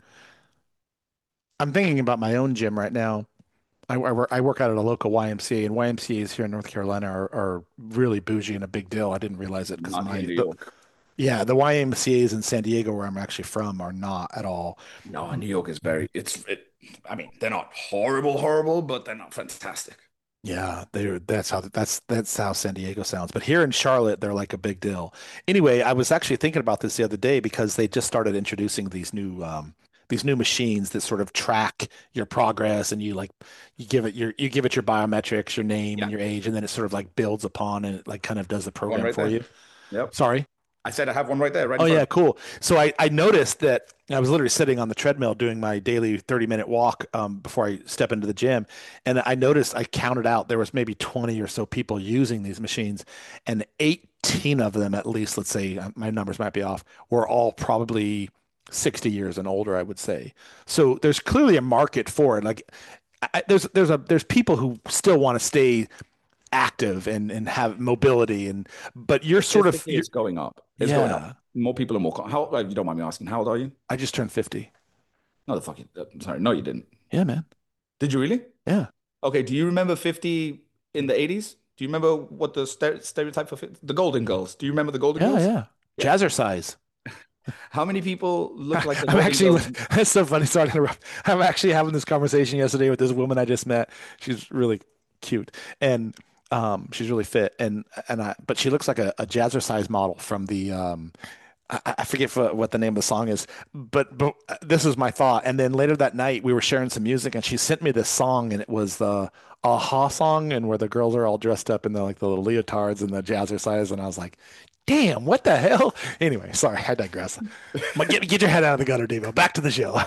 S2: I'm thinking about my own gym right now. I, I work I work out at a local Y M C A, and Y M C As here in North Carolina are, are really bougie and a big deal. I didn't realize it because
S1: Not in
S2: my
S1: New
S2: the,
S1: York.
S2: yeah, the Y M C As in San Diego, where I'm actually from, are not at all.
S1: No, New York is very, it's, it, I mean, they're not horrible, horrible, but they're not fantastic.
S2: Yeah, they're that's how that's that's how San Diego sounds. But here in Charlotte, they're like a big deal. Anyway, I was actually thinking about this the other day because they just started introducing these new um these new machines that sort of track your progress and you like you give it your you give it your biometrics, your name and
S1: Yeah,
S2: your age, and then it sort of like builds upon and it like kind of does the
S1: one
S2: program
S1: right
S2: for
S1: there.
S2: you.
S1: Yep.
S2: Sorry.
S1: I said I have one right there, right
S2: Oh
S1: in front
S2: yeah,
S1: of
S2: cool. So I, I noticed that I was literally sitting on the treadmill doing my daily thirty minute walk um, before I step into the gym. And I noticed I counted out there was maybe twenty or so people using these machines and eighteen of them at least, let's say uh, my numbers might be off, were all probably sixty years and older, I would say. So there's clearly a market for it. Like I, there's there's a there's people who still want to stay active and and have mobility and but you're sort of
S1: Statistically,
S2: you're,
S1: it's going up. It's going up.
S2: yeah.
S1: More people are more. Con- How? uh, You don't mind me asking? How old are you?
S2: I just turned fifty.
S1: No, the fuck. You, uh, sorry, no, you didn't.
S2: Yeah, man.
S1: Did you really?
S2: Yeah.
S1: Okay. Do you remember fifty in the eighties? Do you remember what the stere- stereotype for fifty, the Golden Girls? Do you remember the Golden
S2: Yeah,
S1: Girls?
S2: yeah.
S1: Yeah.
S2: Jazzercise.
S1: How many people look like the
S2: I'm
S1: Golden
S2: actually,
S1: Girls?
S2: it's so funny. Sorry to interrupt. I'm actually having this conversation yesterday with this woman I just met. She's really cute and um, she's really fit and and I, but she looks like a, a jazzercise model from the um, I, I forget what, what the name of the song is, but but this was my thought. And then later that night we were sharing some music and she sent me this song and it was the Aha song and where the girls are all dressed up in the like the little leotards and the jazzercise and I was like, damn, what the hell? Anyway, sorry, I digress. But get get your head out of the gutter, Devo. Back to the show.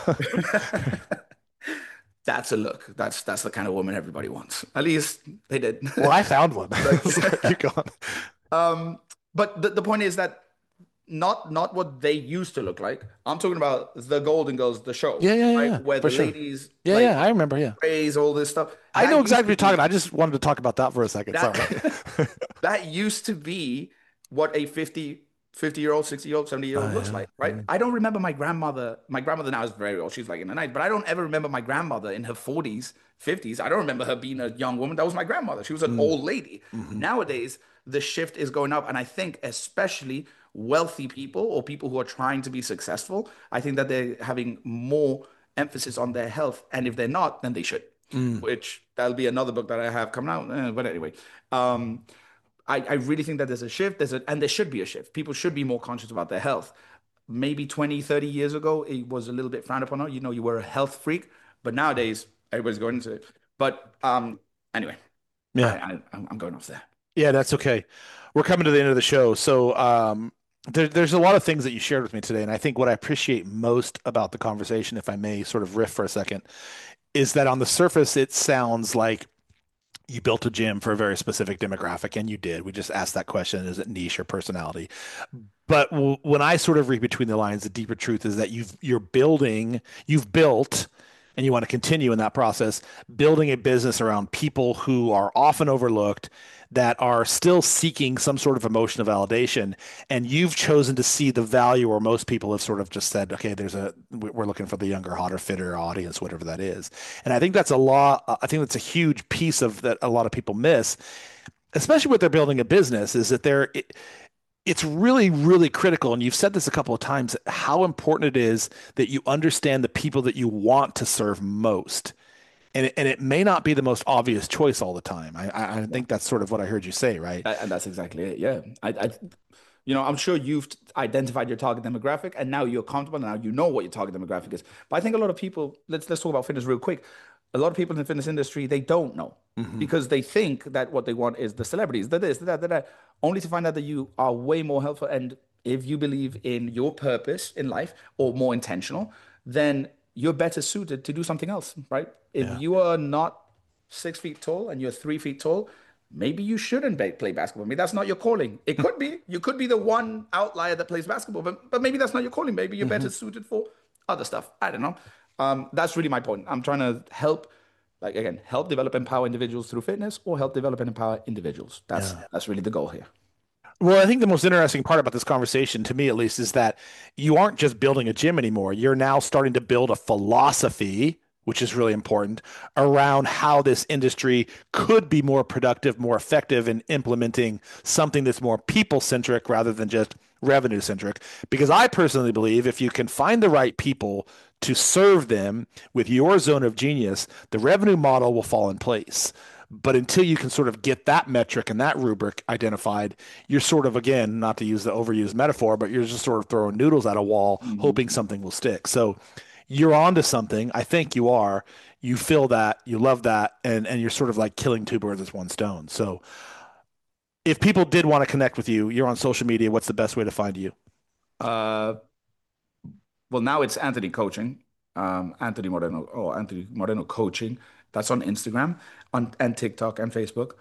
S1: That's a look. That's that's the kind of woman everybody wants. At least they did.
S2: Well, I found one. Sorry, keep going.
S1: Um, but the, the point is that not not what they used to look like. I'm talking about the Golden Girls, the show,
S2: Yeah, yeah, yeah,
S1: right?
S2: yeah,
S1: Where
S2: for
S1: the
S2: sure.
S1: ladies
S2: Yeah,
S1: like
S2: yeah, I remember. Yeah,
S1: raise all this stuff.
S2: I
S1: That
S2: know
S1: used
S2: exactly what
S1: to
S2: you're talking
S1: be
S2: about. I just wanted to talk about that for a second. Sorry.
S1: that that used to be what a fifty fifty year old, sixty year old, seventy year
S2: Oh,
S1: old looks
S2: yeah,
S1: like, right?
S2: yeah.
S1: I don't remember my grandmother. My grandmother now is very old. She's like in the nineties, but I don't ever remember my grandmother in her forties, fifties. I don't remember her being a young woman. That was my grandmother. She was an
S2: Mm,
S1: old lady.
S2: hmm.
S1: Nowadays, the shift is going up. And I think, especially wealthy people or people who are trying to be successful, I think that they're having more emphasis on their health. And if they're not, then they should,
S2: Mm.
S1: which that'll be another book that I have coming out. Eh, but anyway, um, I, I really think that there's a shift. There's a, and there should be a shift. People should be more conscious about their health. Maybe twenty, thirty years ago, it was a little bit frowned upon. You know, you were a health freak, but nowadays everybody's going into it. But um, anyway, I,
S2: Yeah.
S1: I, I'm I'm going off there.
S2: Yeah, that's okay. We're coming to the end of the show. So, um, there, there's a lot of things that you shared with me today. And I think what I appreciate most about the conversation, if I may sort of riff for a second, is that on the surface, it sounds like you built a gym for a very specific demographic, and you did. We just asked that question, is it niche or personality? But w when I sort of read between the lines, the deeper truth is that you've you're building, you've built, and you want to continue in that process, building a business around people who are often overlooked, that are still seeking some sort of emotional validation, and you've chosen to see the value, or most people have sort of just said, okay, there's a we're looking for the younger, hotter, fitter audience, whatever that is. And I think that's a lot. I think that's a huge piece of that a lot of people miss, especially when they're building a business, is that they're it, it's really, really critical. And you've said this a couple of times, how important it is that you understand the people that you want to serve most. And it, and it may not be the most obvious choice all the time. I, I I think that's sort of what I heard you say, right?
S1: A- And that's exactly it. Yeah. I, I, you know, I'm sure you've t- identified your target demographic and now you're comfortable and now you know what your target demographic is. But I think a lot of people, let's let's talk about fitness real quick. A lot of people in the fitness industry, they don't know
S2: Hmm.
S1: because they think that what they want is the celebrities, the this, the that, the that, only to find out that you are way more helpful. And if you believe in your purpose in life or more intentional, then you're better suited to do something else, right? If
S2: Yeah.
S1: you are not six feet tall and you're three feet tall, maybe you shouldn't ba- play basketball. Maybe that's not your calling. It could be. You could be the one outlier that plays basketball, but, but maybe that's not your calling. Maybe you're better
S2: Hmm.
S1: suited for other stuff. I don't know. Um, that's really my point. I'm trying to help, like again, help develop, empower individuals through fitness, or help develop and empower individuals. That's
S2: Yeah.
S1: that's really the goal here.
S2: Well, I think the most interesting part about this conversation, to me at least, is that you aren't just building a gym anymore. You're now starting to build a philosophy, which is really important, around how this industry could be more productive, more effective in implementing something that's more people centric rather than just revenue centric. Because I personally believe if you can find the right people to serve them with your zone of genius, the revenue model will fall in place. But until you can sort of get that metric and that rubric identified, you're sort of, again, not to use the overused metaphor, but you're just sort of throwing noodles at a wall,
S1: Mm-hmm.
S2: hoping something will stick. So you're onto something. I think you are. You feel that, you love that, and and you're sort of like killing two birds with one stone. So if people did want to connect with you, you're on social media. What's the best way to find you?
S1: Uh, well, now it's Anthony Coaching, um, Anthony Moreno, or Anthony Moreno Coaching. That's on Instagram, on and TikTok and Facebook.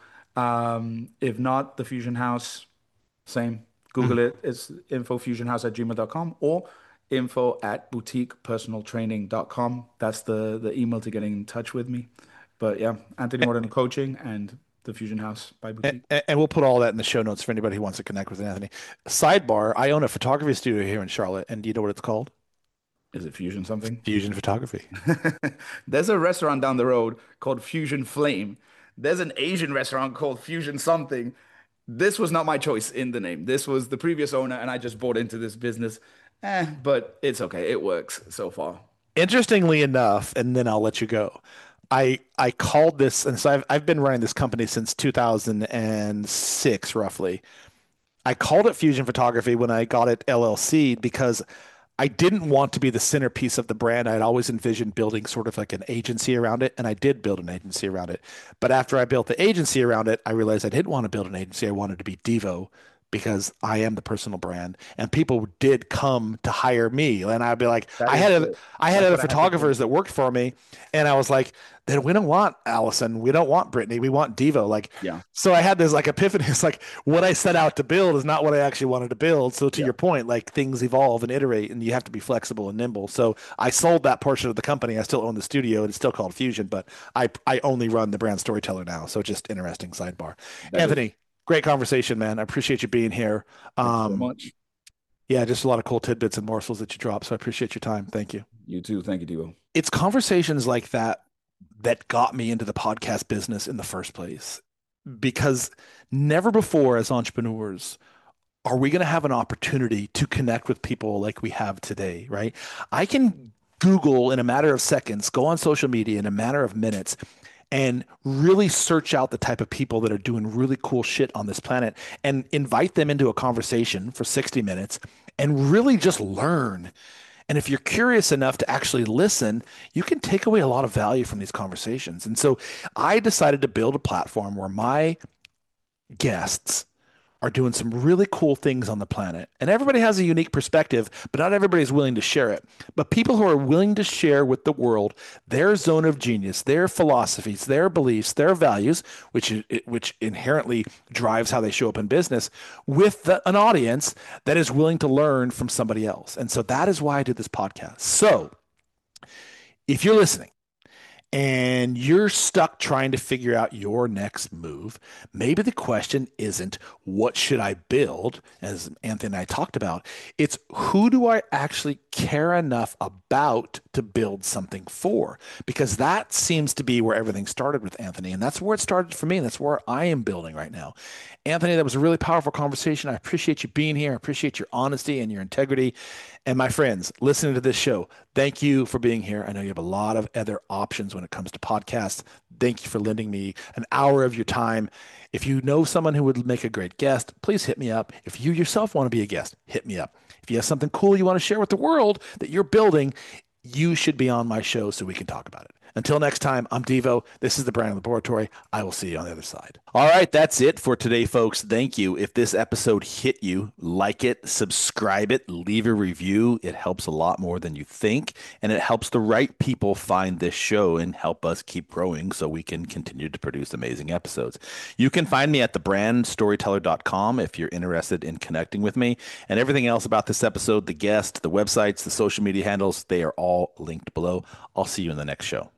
S1: Um, if not, the Fusion House, same. Google it. It's infofusionhouse at gmail dot com or info at boutique personal training dot com. That's the the email to getting in touch with me. But yeah, Anthony Moreno Coaching and the Fusion House by Boutique.
S2: And, and we'll put all that in the show notes for anybody who wants to connect with Anthony. Sidebar, I own a photography studio here in Charlotte, and do you know what it's called?
S1: Is it Fusion something?
S2: Fusion Photography.
S1: There's a restaurant down the road called Fusion Flame. There's an Asian restaurant called Fusion something. This was not my choice in the name. This was the previous owner, and I just bought into this business. Eh, but it's okay. It works so far.
S2: Interestingly enough, and then I'll let you go. I I called this, and so I've I've been running this company since two thousand six, roughly. I called it Fusion Photography when I got it L L C'd because I didn't want to be the centerpiece of the brand. I had always envisioned building sort of like an agency around it, and I did build an agency around it. But after I built the agency around it, I realized I didn't want to build an agency. I wanted to be Devo because I am the personal brand, and people did come to hire me. And I'd be like,
S1: That
S2: I
S1: is
S2: had a,
S1: good.
S2: I had
S1: That's
S2: other
S1: what I had to do.
S2: photographers that worked for me, and I was like, then we don't want Allison, we don't want Brittany, we want Devo. Like,
S1: Yeah.
S2: so I had this like epiphany. It's like what I set out to build is not what I actually wanted to build. So to
S1: Yeah.
S2: your point, like things evolve and iterate, and you have to be flexible and nimble. So I sold that portion of the company. I still own the studio, and it's still called Fusion, but I I only run the brand storyteller now. So just interesting sidebar.
S1: That is-
S2: Anthony, great conversation, man. I appreciate you being here.
S1: Thank you so
S2: Um,
S1: much.
S2: yeah, just a lot of cool tidbits and morsels that you drop. So I appreciate your time. Thank you.
S1: You too. Thank you, Devo.
S2: It's conversations like that that got me into the podcast business in the first place. Because never before as entrepreneurs are we going to have an opportunity to connect with people like we have today, right? I can Google in a matter of seconds, go on social media in a matter of minutes, and really search out the type of people that are doing really cool shit on this planet and invite them into a conversation for sixty minutes and really just learn. And if you're curious enough to actually listen, you can take away a lot of value from these conversations. And so I decided to build a platform where my guests are doing some really cool things on the planet. And everybody has a unique perspective, but not everybody is willing to share it. But people who are willing to share with the world their zone of genius, their philosophies, their beliefs, their values, which which inherently drives how they show up in business, with the, an audience that is willing to learn from somebody else. And so that is why I did this podcast. So if you're listening, and you're stuck trying to figure out your next move, maybe the question isn't what should I build, as Anthony and I talked about. It's who do I actually care enough about to build something for? Because that seems to be where everything started with Anthony, and that's where it started for me. And that's where I am building right now. Anthony, that was a really powerful conversation. I appreciate you being here. I appreciate your honesty and your integrity. And my friends, listening to this show, thank you for being here. I know you have a lot of other options when it comes to podcasts. Thank you for lending me an hour of your time. If you know someone who would make a great guest, please hit me up. If you yourself want to be a guest, hit me up. If you have something cool you want to share with the world that you're building, you should be on my show so we can talk about it. Until next time, I'm Devo. This is the Brand Laboratory. I will see you on the other side. All right, that's it for today, folks. Thank you. If this episode hit you, like it, subscribe it, leave a review. It helps a lot more than you think, and it helps the right people find this show and help us keep growing so we can continue to produce amazing episodes. You can find me at the brand storyteller dot com if you're interested in connecting with me, and everything else about this episode, the guest, the websites, the social media handles, they are all linked below. I'll see you in the next show.